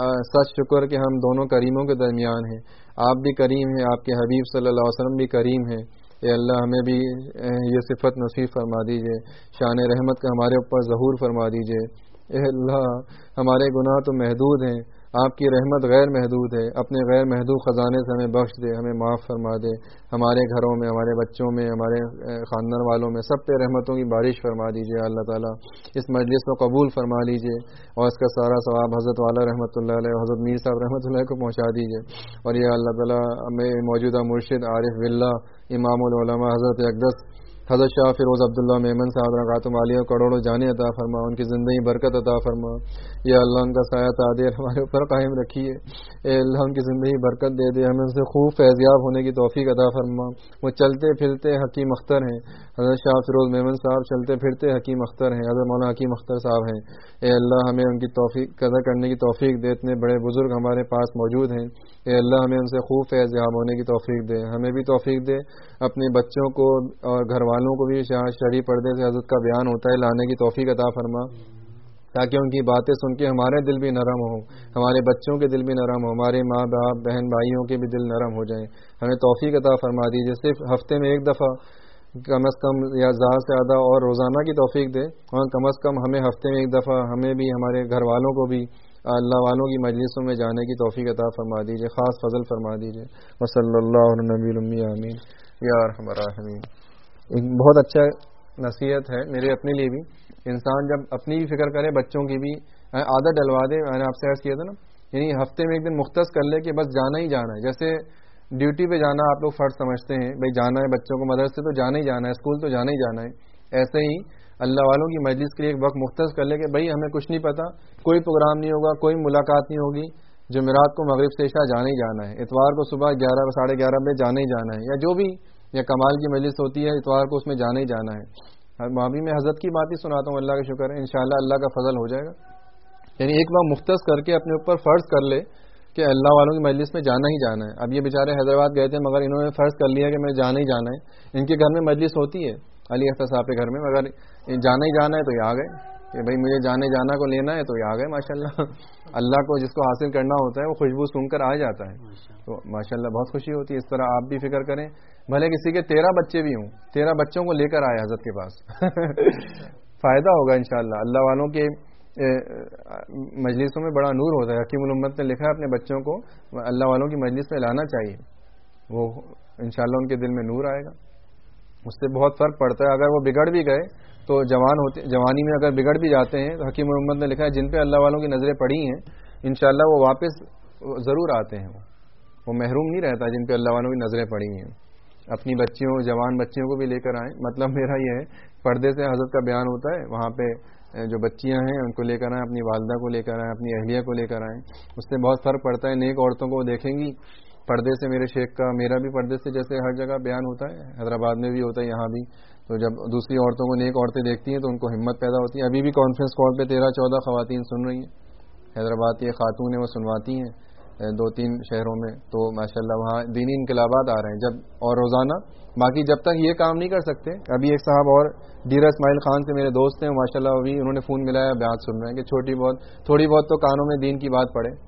Speaker 1: سچ شکر کہ ہم دونوں کریموں کے درمیان ہیں، آپ بھی کریم ہیں، آپ کے حبیب صلی اللہ علیہ وسلم بھی کریم ہیں، اے اللہ ہمیں بھی یہ صفت نصیب فرما دیجئے، شان رحمت کا ہمارے اوپر ظہور فرما دیجئے۔ اے اللہ ہمارے گناہ تو محدود ہیں، آپ کی رحمت غیر محدود ہے، اپنے غیر محدود خزانے سے ہمیں بخش دے، ہمیں معاف فرما دے، ہمارے گھروں میں، ہمارے بچوں میں، ہمارے خاندان والوں میں سب پہ رحمتوں کی بارش فرما دیجئے اللہ تعالیٰ۔ اس مجلس کو قبول فرما لیجئے اور اس کا سارا ثواب حضرت والا رحمۃ اللہ علیہ، حضرت میر صاحب رحمۃ اللہ کو پہنچا دیجئے، اور یہ اللہ تعالیٰ ہمیں موجودہ مرشد عارف باللہ امام العلماء حضرت اقدس حضرت شاہ فیروز عبداللہ میمن صاحب رکعتم عالیہ کروڑوں جانے عطا فرما، ان کی زندگی برکت عطا فرما، یا اللہ ان کا سایہ تعدیر ہمارے اوپر قائم رکھیے، اے اللہ ان کی زندگی برکت دے دے، ہمیں ان سے خوب فیضیاب ہونے کی توفیق عطا فرما۔ وہ چلتے پھرتے حکیم اختر ہیں، حضرت شاہ فیروز میمن صاحب چلتے پھرتے حکیم اختر ہیں، حضرت مولانا حکیم اختر صاحب ہیں، اے اللہ ہمیں ان کی توفیق قدر کرنے کی توفیق دے، اتنے بڑے بزرگ ہمارے پاس موجود ہیں، اے اللہ ہمیں ان سے خوب فیضیاب ہونے کی توفیق دے، ہمیں بھی توفیق دے، اپنے بچوں کو اور گھر والوں کو بھی شرعی پردے سے حضرت کا بیان ہوتا ہے لانے کی توفیق عطا فرما، تاکہ ان کی باتیں سن کے ہمارے دل بھی نرم ہوں، ہمارے بچوں کے دل بھی نرم ہوں، ہمارے ماں باپ بہن بھائیوں کے بھی دل نرم ہو جائیں، ہمیں توفیق عطا فرما دیجیے، صرف ہفتے میں ایک دفعہ کم از کم یا زیادہ سے زیادہ اور روزانہ کی توفیق دے، اور کم از کم ہمیں ہفتے میں ایک دفعہ ہمیں بھی ہمارے گھر والوں کو بھی اللہ والوں کی مجلسوں میں جانے کی توفیق عطا فرما دیجیے، خاص فضل فرما دیجیے۔ وصلی اللہ علی نبی الامی آمین یا ارحم الراحمین۔ ایک بہت اچھا نصیحت ہے میرے اپنے لیے بھی، انسان جب اپنی بھی فکر کرے بچوں کی بھی عادت ڈلوا دے، میں نے آپ سے عرض کیا تھا نا، یعنی ہفتے میں ایک دن مختص کر لے کہ بس جانا ہی جانا ہے، جیسے ڈیوٹی پہ جانا آپ لوگ فرض سمجھتے ہیں، بھائی جانا ہے بچوں کو مدرسے تو جانا ہی جانا ہے، اسکول تو جانا ہی جانا ہے، ایسے ہی اللہ والوں کی مجلس کے لیے ایک وقت مختص کر لے کہ بھائی ہمیں کچھ نہیں پتا، کوئی پروگرام نہیں ہوگا، کوئی ملاقات نہیں ہوگی، جمعرات کو مغرب سے عشاء جانا ہی جانا ہے، اتوار کو صبح گیارہ ساڑھے گیارہ بجے جانا ہی جانا ہے، یا جو بھی یا کمال کی مجلس ہوتی ہے اتوار کو اس میں جانا ہی جانا ہے۔ مابی میں حضرت کی بات ہی سناتا ہوں، اللہ کا شکر ہے انشاءاللہ اللہ کا فضل ہو جائے گا، یعنی ایک بار مختص کر کے اپنے اوپر فرض کر لے کہ اللہ والوں کی مجلس میں جانا ہی جانا ہے۔ اب یہ بیچارے حیدرآباد گئے تھے مگر انہوں نے فرض کر لیا کہ میں جانا ہی جانا ہے، ان کے گھر میں مجلس ہوتی ہے علی اختر صاحب کے گھر میں، مگر جانا ہی جانا ہے تو یہ آ گئے کہ بھائی مجھے جانے جانا کو لینا ہے تو یہ آ گئے، ماشاءاللہ اللہ کو جس کو حاصل کرنا ہوتا ہے وہ خوشبو سن کر آ جاتا ہے، تو ماشاءاللہ بہت خوشی ہوتی ہے۔ اس طرح آپ بھی فکر کریں، بھلے کسی کے تیرہ بچے بھی ہوں، تیرہ بچوں کو لے کر آئے حضرت کے پاس فائدہ ہوگا انشاءاللہ۔ اللہ والوں کے مجلسوں میں بڑا نور ہوتا ہے، حکیم الامت نے لکھا ہے اپنے بچوں کو اللہ والوں کی مجلس میں لانا چاہیے، وہ انشاءاللہ ان کے دل میں نور آئے گا، اس سے بہت فرق پڑتا ہے۔ اگر وہ بگڑ بھی گئے تو جوان ہوتے جوانی میں اگر بگڑ بھی جاتے ہیں تو حکیم الامت نے لکھا ہے جن پہ اللہ والوں کی نظریں پڑی ہیں انشاءاللہ وہ واپس ضرور آتے ہیں، وہ محروم نہیں رہتا جن پہ اللہ والوں کی نظریں پڑی ہیں۔ اپنی بچیوں جوان بچیوں کو بھی لے کر آئیں، مطلب میرا یہ ہے پردے سے حضرت کا بیان ہوتا ہے، وہاں پہ جو بچیاں ہیں ان کو لے کر آئیں، اپنی والدہ کو لے کر آئیں، اپنی اہلیہ کو لے کر آئیں، اس سے بہت فرق پڑتا ہے۔ نیک عورتوں کو دیکھیں گی پردے سے، میرے شیخ کا میرا بھی پردے سے جیسے ہر جگہ بیان ہوتا ہے، حیدرآباد میں بھی ہوتا ہے یہاں بھی، تو جب دوسری عورتوں کو نیک عورتیں دیکھتی ہیں تو ان کو ہمت پیدا ہوتی ہے۔ ابھی بھی کانفرنس کال پہ تیرہ چودہ خواتین سن رہی ہیں، حیدرآباد کی خاتون ہیں وہ سنواتی ہیں دو تین شہروں میں، تو ماشاءاللہ وہاں دینی انقلابات آ رہے ہیں جب اور روزانہ۔ باقی جب تک یہ کام نہیں کر سکتے، ابھی ایک صاحب اور ڈیرا اسماعیل خان سے میرے دوست ہیں ماشاءاللہ، ابھی انہوں نے فون ملایا بیان سن رہے ہیں کہ چھوٹی بہت تھوڑی بہت تو کانوں میں دین کی بات پڑے،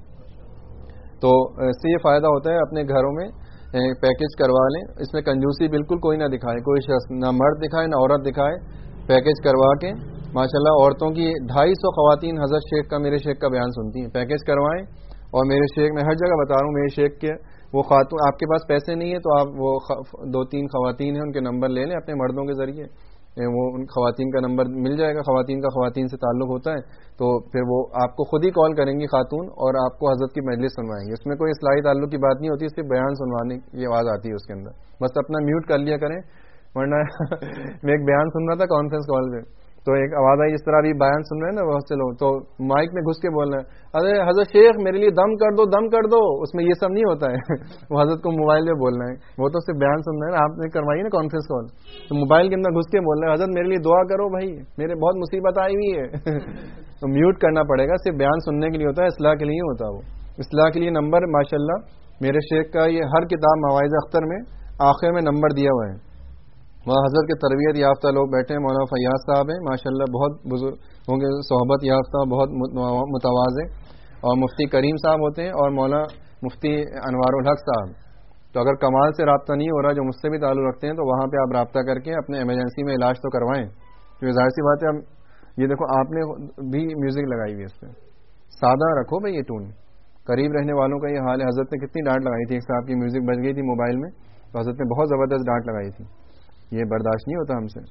Speaker 1: تو اس سے یہ فائدہ ہوتا ہے اپنے گھروں میں پیکج کروا لیں، اس میں کنجوسی بالکل کوئی نہ دکھائے، کوئی شخص نہ مرد دکھائے نہ عورت دکھائے، پیکج کروا کے ماشاءاللہ عورتوں کی ڈھائی سو خواتین حضرت شیخ کا میرے شیخ کا بیان سنتی ہیں، پیکج کروائیں، اور میرے شیخ میں ہر جگہ بتا رہا ہوں میرے شیخ کے وہ خاتون، آپ کے پاس پیسے نہیں ہے تو آپ وہ دو تین خواتین ہیں ان کے نمبر لے لیں اپنے مردوں کے ذریعے، وہ ان خواتین کا نمبر مل جائے گا، خواتین کا خواتین سے تعلق ہوتا ہے، تو پھر وہ آپ کو خود ہی کال کریں گی خاتون اور آپ کو حضرت کی مجلس سنوائیں گے. اس میں کوئی اصلاحی تعلق کی بات نہیں ہوتی، صرف بیان سنوانے کی آواز آتی ہے اس کے اندر. بس اپنا میوٹ کر لیا کریں، ورنہ میں ایک بیان سن رہا تھا کانفرنس کال پہ، تو ایک آواز آئی، جس طرح ابھی بیان سن رہے ہیں نا بہت سے لوگ، تو مائک میں گھس کے بول رہے ہیں ارے حضرت شیخ میرے لیے دم کر دو دم کر دو. اس میں یہ سب نہیں ہوتا ہے وہ حضرت کو موبائل میں بول رہے ہیں، وہ تو صرف بیان سن رہے ہیں نا. آپ نے کروائی نا کانفرنس کال، تو موبائل کے اندر گھس کے بول رہے ہیں حضرت میرے لیے دعا کرو بھائی، میرے بہت مصیبت آئی ہوئی ہے تو میوٹ کرنا پڑے گا. صرف بیان سننے کے لیے ہوتا ہے، اصلاح کے لیے ہوتا ہے. وہ اصلاح کے لیے نمبر ماشاءاللہ میرے شیخ کا یہ ہر کتاب مواعظ اختر میں آخر میں نمبر دیا ہوا ہے. وہاں حضرت کے تربیت یافتہ لوگ بیٹھے ہیں. مولانا فیاض صاحب ہیں ماشاءاللہ، بہت بزرگ ہوں گے، صحبت یافتہ، بہت متواضع. اور مفتی کریم صاحب ہوتے ہیں، اور مولانا مفتی انوار الحق صاحب. تو اگر کمال سے رابطہ نہیں ہو رہا، جو مجھ سے بھی تعلق رکھتے ہیں، تو وہاں پہ آپ رابطہ کر کے اپنے ایمرجنسی میں علاج تو کروائیں. کیونکہ ظاہر سی بات ہے، اب یہ دیکھو آپ نے بھی میوزک لگائی ہوئی ہے، اس پہ سادہ رکھو بھائی. یہ ٹون قریب رہنے والوں کا یہ حال ہے. حضرت نے کتنی ڈانٹ لگائی تھی، ایک صاحب کی میوزک بج گئی تھی موبائل میں، تو حضرت نے بہت زبردست ڈانٹ لگائی تھی. یہ برداشت نہیں ہوتا ہم سے،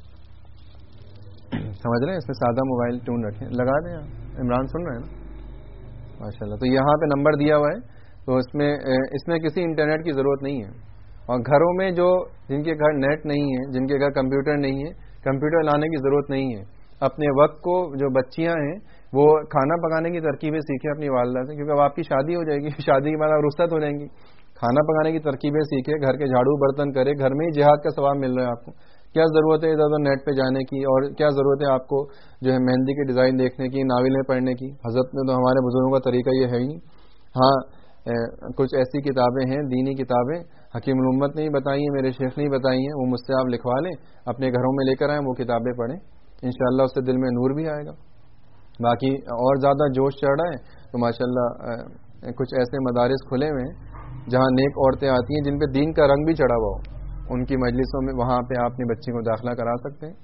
Speaker 1: سمجھ رہے ہیں. اس میں سادہ موبائل ٹون رکھیں، لگا دیں. عمران سن رہے ہیں نا ماشاء اللہ. تو یہاں پہ نمبر دیا ہوا ہے، تو اس میں اس میں کسی انٹرنیٹ کی ضرورت نہیں ہے. اور گھروں میں جو جن کے گھر نیٹ نہیں ہے، جن کے گھر کمپیوٹر نہیں ہے، کمپیوٹر لانے کی ضرورت نہیں ہے. اپنے وقت کو جو بچیاں ہیں وہ کھانا پکانے کی ترکیبیں سیکھیں اپنی والدہ سے، کیونکہ اب آپ کی شادی ہو جائے گی، شادی کے بعد آپ رخصت ہو جائیں گی. کھانا پکانے کی ترکیبیں سیکھے، گھر کے جھاڑو برتن کرے، گھر میں ہی جہاد کا ثواب مل رہا ہے آپ کو. کیا ضرورت ہے ادھر ادھر نیٹ پہ جانے کی، اور کیا ضرورت ہے آپ کو جو ہے مہندی کے ڈیزائن دیکھنے کی، ناولیں پڑھنے کی. حضرت نے تو ہمارے بزرگوں کا طریقہ یہ ہے ہی نہیں. ہاں کچھ ایسی کتابیں ہیں دینی کتابیں حکیم الامت نے ہی بتائی ہیں، میرے شیخ نے ہی بتائی ہیں، وہ مجھ سے آپ لکھوا لیں، اپنے گھروں میں لے کر آئیں، وہ کتابیں پڑھیں، انشاءاللہ اس سے دل میں نور بھی آئے گا. باقی اور زیادہ جوش چڑھ رہا ہے تو ماشاءاللہ کچھ ایسے مدارس کھلے ہوئے ہیں جہاں نیک عورتیں آتی ہیں جن پہ دین کا رنگ بھی چڑھا ہوا ہو، ان کی مجلسوں میں وہاں پہ آپ اپنی بچی کو داخلہ کرا سکتے ہیں.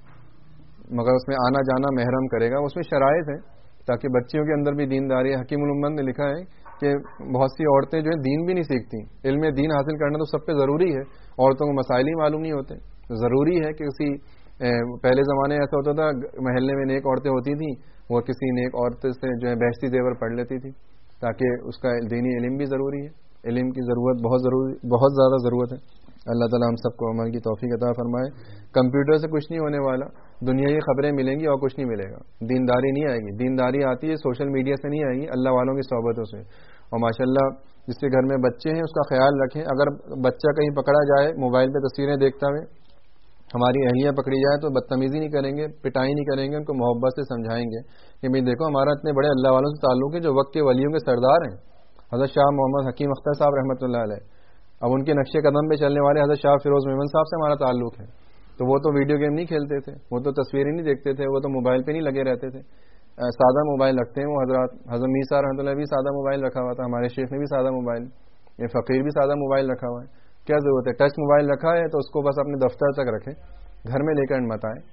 Speaker 1: مگر اس میں آنا جانا محرم کرے گا. اس میں شرائط ہیں تاکہ بچیوں کے اندر بھی دینداری. حکیم الامت نے لکھا ہے کہ بہت سی عورتیں جو ہیں دین بھی نہیں سیکھتی. علم دین حاصل کرنا تو سب پہ ضروری ہے، عورتوں کو مسائل ہی معلوم نہیں ہوتے. ضروری ہے کہ کسی پہلے زمانے ایسا ہوتا تھا، محلے میں نیک عورتیں ہوتی تھیں، وہ کسی نیک عورت سے جو ہے بحثی زیور پڑھ لیتی تھی، تاکہ اس کا دینی علم بھی ضروری ہے. علم کی ضرورت بہت ضروری بہت زیادہ ضرورت ہے. اللہ تعالیٰ ہم سب کو عمل کی توفیق عطا فرمائے. کمپیوٹر سے کچھ نہیں ہونے والا، دنیائی خبریں ملیں گی اور کچھ نہیں ملے گا. دینداری نہیں آئے گی. دینداری آتی ہے سوشل میڈیا سے نہیں آئے گی، اللہ والوں کی صحبتوں سے. اور ماشاءاللہ جس کے گھر میں بچے ہیں اس کا خیال رکھیں. اگر بچہ کہیں پکڑا جائے موبائل پہ تصویریں دیکھتا ہوئے، ہماری اہلیہ پکڑی جائے تو بدتمیزی نہیں کریں گے، پٹائی نہیں کریں گے، ان کو محبت سے سمجھائیں گے کہ بھائی دیکھو ہمارا اتنے بڑے اللہ والوں سے تعلق ہے جو وقت کے ولیوں کے سردار ہیں. حضرت شاہ محمد حکیم اختر صاحب رحمۃ اللہ علیہ، اب ان کے نقش قدم پہ چلنے والے حضرت شاہ فیروز میمن صاحب سے ہمارا تعلق ہے. تو وہ تو ویڈیو گیم نہیں کھیلتے تھے، وہ تو تصویریں نہیں دیکھتے تھے، وہ تو موبائل پہ نہیں لگے رہتے تھے. سادہ موبائل رکھتے ہیں وہ حضرات. حضرت میر صاحب رحمۃ اللہ بھی سادہ موبائل رکھا ہوا تھا، ہمارے شیخ نے بھی سادہ موبائل، یہ فقیر بھی سادہ موبائل رکھا ہوا ہے. کیا ضرورت ہے؟ ٹچ موبائل رکھا ہے تو اس کو بس اپنے دفتر تک رکھیں، گھر میں لے کر مت آئیں.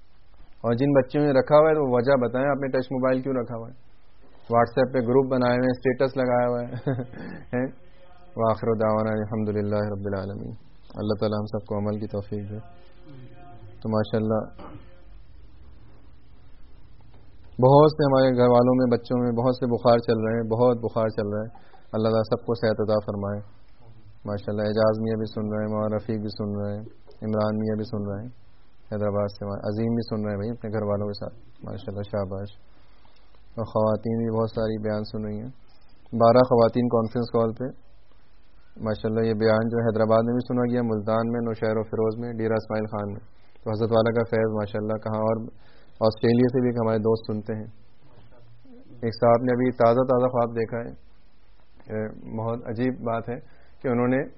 Speaker 1: اور جن بچوں نے رکھا ہوا ہے تو وجہ بتائیں آپ نے ٹچ موبائل کیوں رکھا ہوا ہے. واٹس ایپ پہ گروپ بنائے ہوئے ہیں، اسٹیٹس لگایا ہوا ہے. وآخر دعوانا الحمد للہ رب العالمین. اللہ تعالی ہم سب کو عمل کی توفیق دے. تو ماشاءاللہ بہت سے ہمارے گھر والوں میں بچوں میں بہت سے بخار چل رہے ہیں، بہت بخار چل رہا ہے. اللہ تعالیٰ سب کو صحت عطا فرمائے. ماشاءاللہ اعجاز میاں بھی سن رہے ہیں، مولانا رفیق بھی سن رہے ہیں، عمران میاں بھی سن رہے ہیں حیدرآباد سے، عظیم بھی سن رہے ہیں بھائی اپنے گھر والوں کے ساتھ. ماشاءاللہ شاباش. اور خواتین بھی بہت ساری بیان سن رہی ہیں. بارہ خواتین کانفرنس کال پہ ماشاءاللہ. یہ بیان جو حیدرآباد میں بھی سنا گیا، ملتان میں، نوشہر و فیروز میں، ڈیرہ اسماعیل خان میں. تو حضرت والا کا فیض ماشاءاللہ کہاں. اور آسٹریلیا سے بھی ایک ہمارے دوست سنتے ہیں. ایک صاحب نے ابھی تازہ تازہ خواب دیکھا ہے. بہت عجیب بات ہے کہ انہوں نے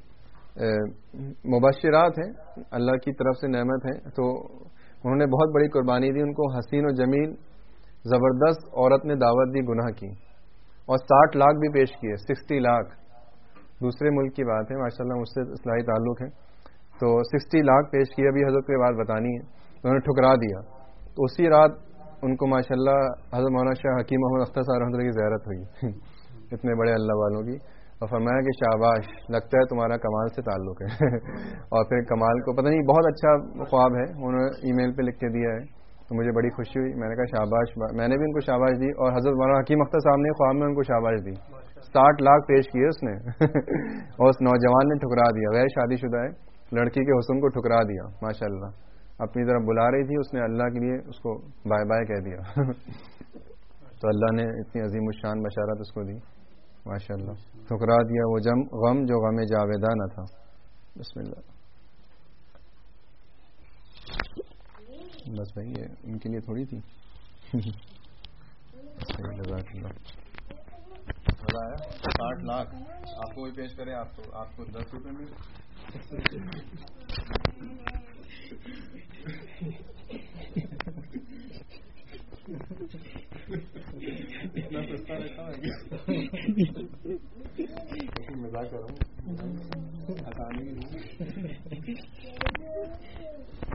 Speaker 1: مبشرات ہیں اللہ کی طرف سے نعمت ہے، تو انہوں نے بہت بڑی قربانی دی. ان کو حسین و جمیل زبردست عورت نے دعوت دی گناہ کی، اور ساٹھ لاکھ بھی پیش کیے، سکسٹی لاکھ. دوسرے ملک کی بات ہے ماشاءاللہ، مجھ سے اصلاحی تعلق ہے. تو سکسٹی لاکھ پیش کیے. ابھی حضرت کو بات بتانی ہے، انہوں نے ٹھکرا دیا. تو اسی رات ان کو ماشاءاللہ حضرت مولانا شاہ حکیم محمد اختر صاحب رحمۃ اللہ کی زیارت ہوئی اتنے بڑے اللہ والوں کی. اور فرمایا کہ شاباش، لگتا ہے تمہارا کمال سے تعلق ہے اور پھر کمال کو پتہ نہیں بہت اچھا خواب ہے، انہوں نے ای میل پہ لکھ کے دیا ہے، تو مجھے بڑی خوشی ہوئی. میں نے کہا شاباش، میں نے بھی ان کو شاباش دی اور حضرت مولانا حکیم اختر صاحب نے خواب میں ان کو شاباش دی. ساٹھ لاکھ پیش کیے اس نے اور اس نوجوان نے ٹھکرا دیا، غیر شادی شدہ ہے، لڑکی کے حسن کو ٹھکرا دیا. ماشاء اللہ اپنی طرف بلا رہی تھی، اس نے اللہ کے لیے اس کو بائے بائے کہہ دیا تو اللہ نے اتنی عظیم الشان بشارت اس کو دی. ماشاء اللہ ٹھکرا دیا وہ جم غم جو غم جاویدہ نہ تھا. بسم اللہ. بس بھائی یہ ان کے لیے تھوڑی تھی. جزاک اللہ. مزہ آیا. ساٹھ لاکھ آپ کو بھی پیش کرے، آپ کو آپ کو دس روپے میں اتنا سستا رکھا ہے. مزاق کر رہا ہوں، آسانی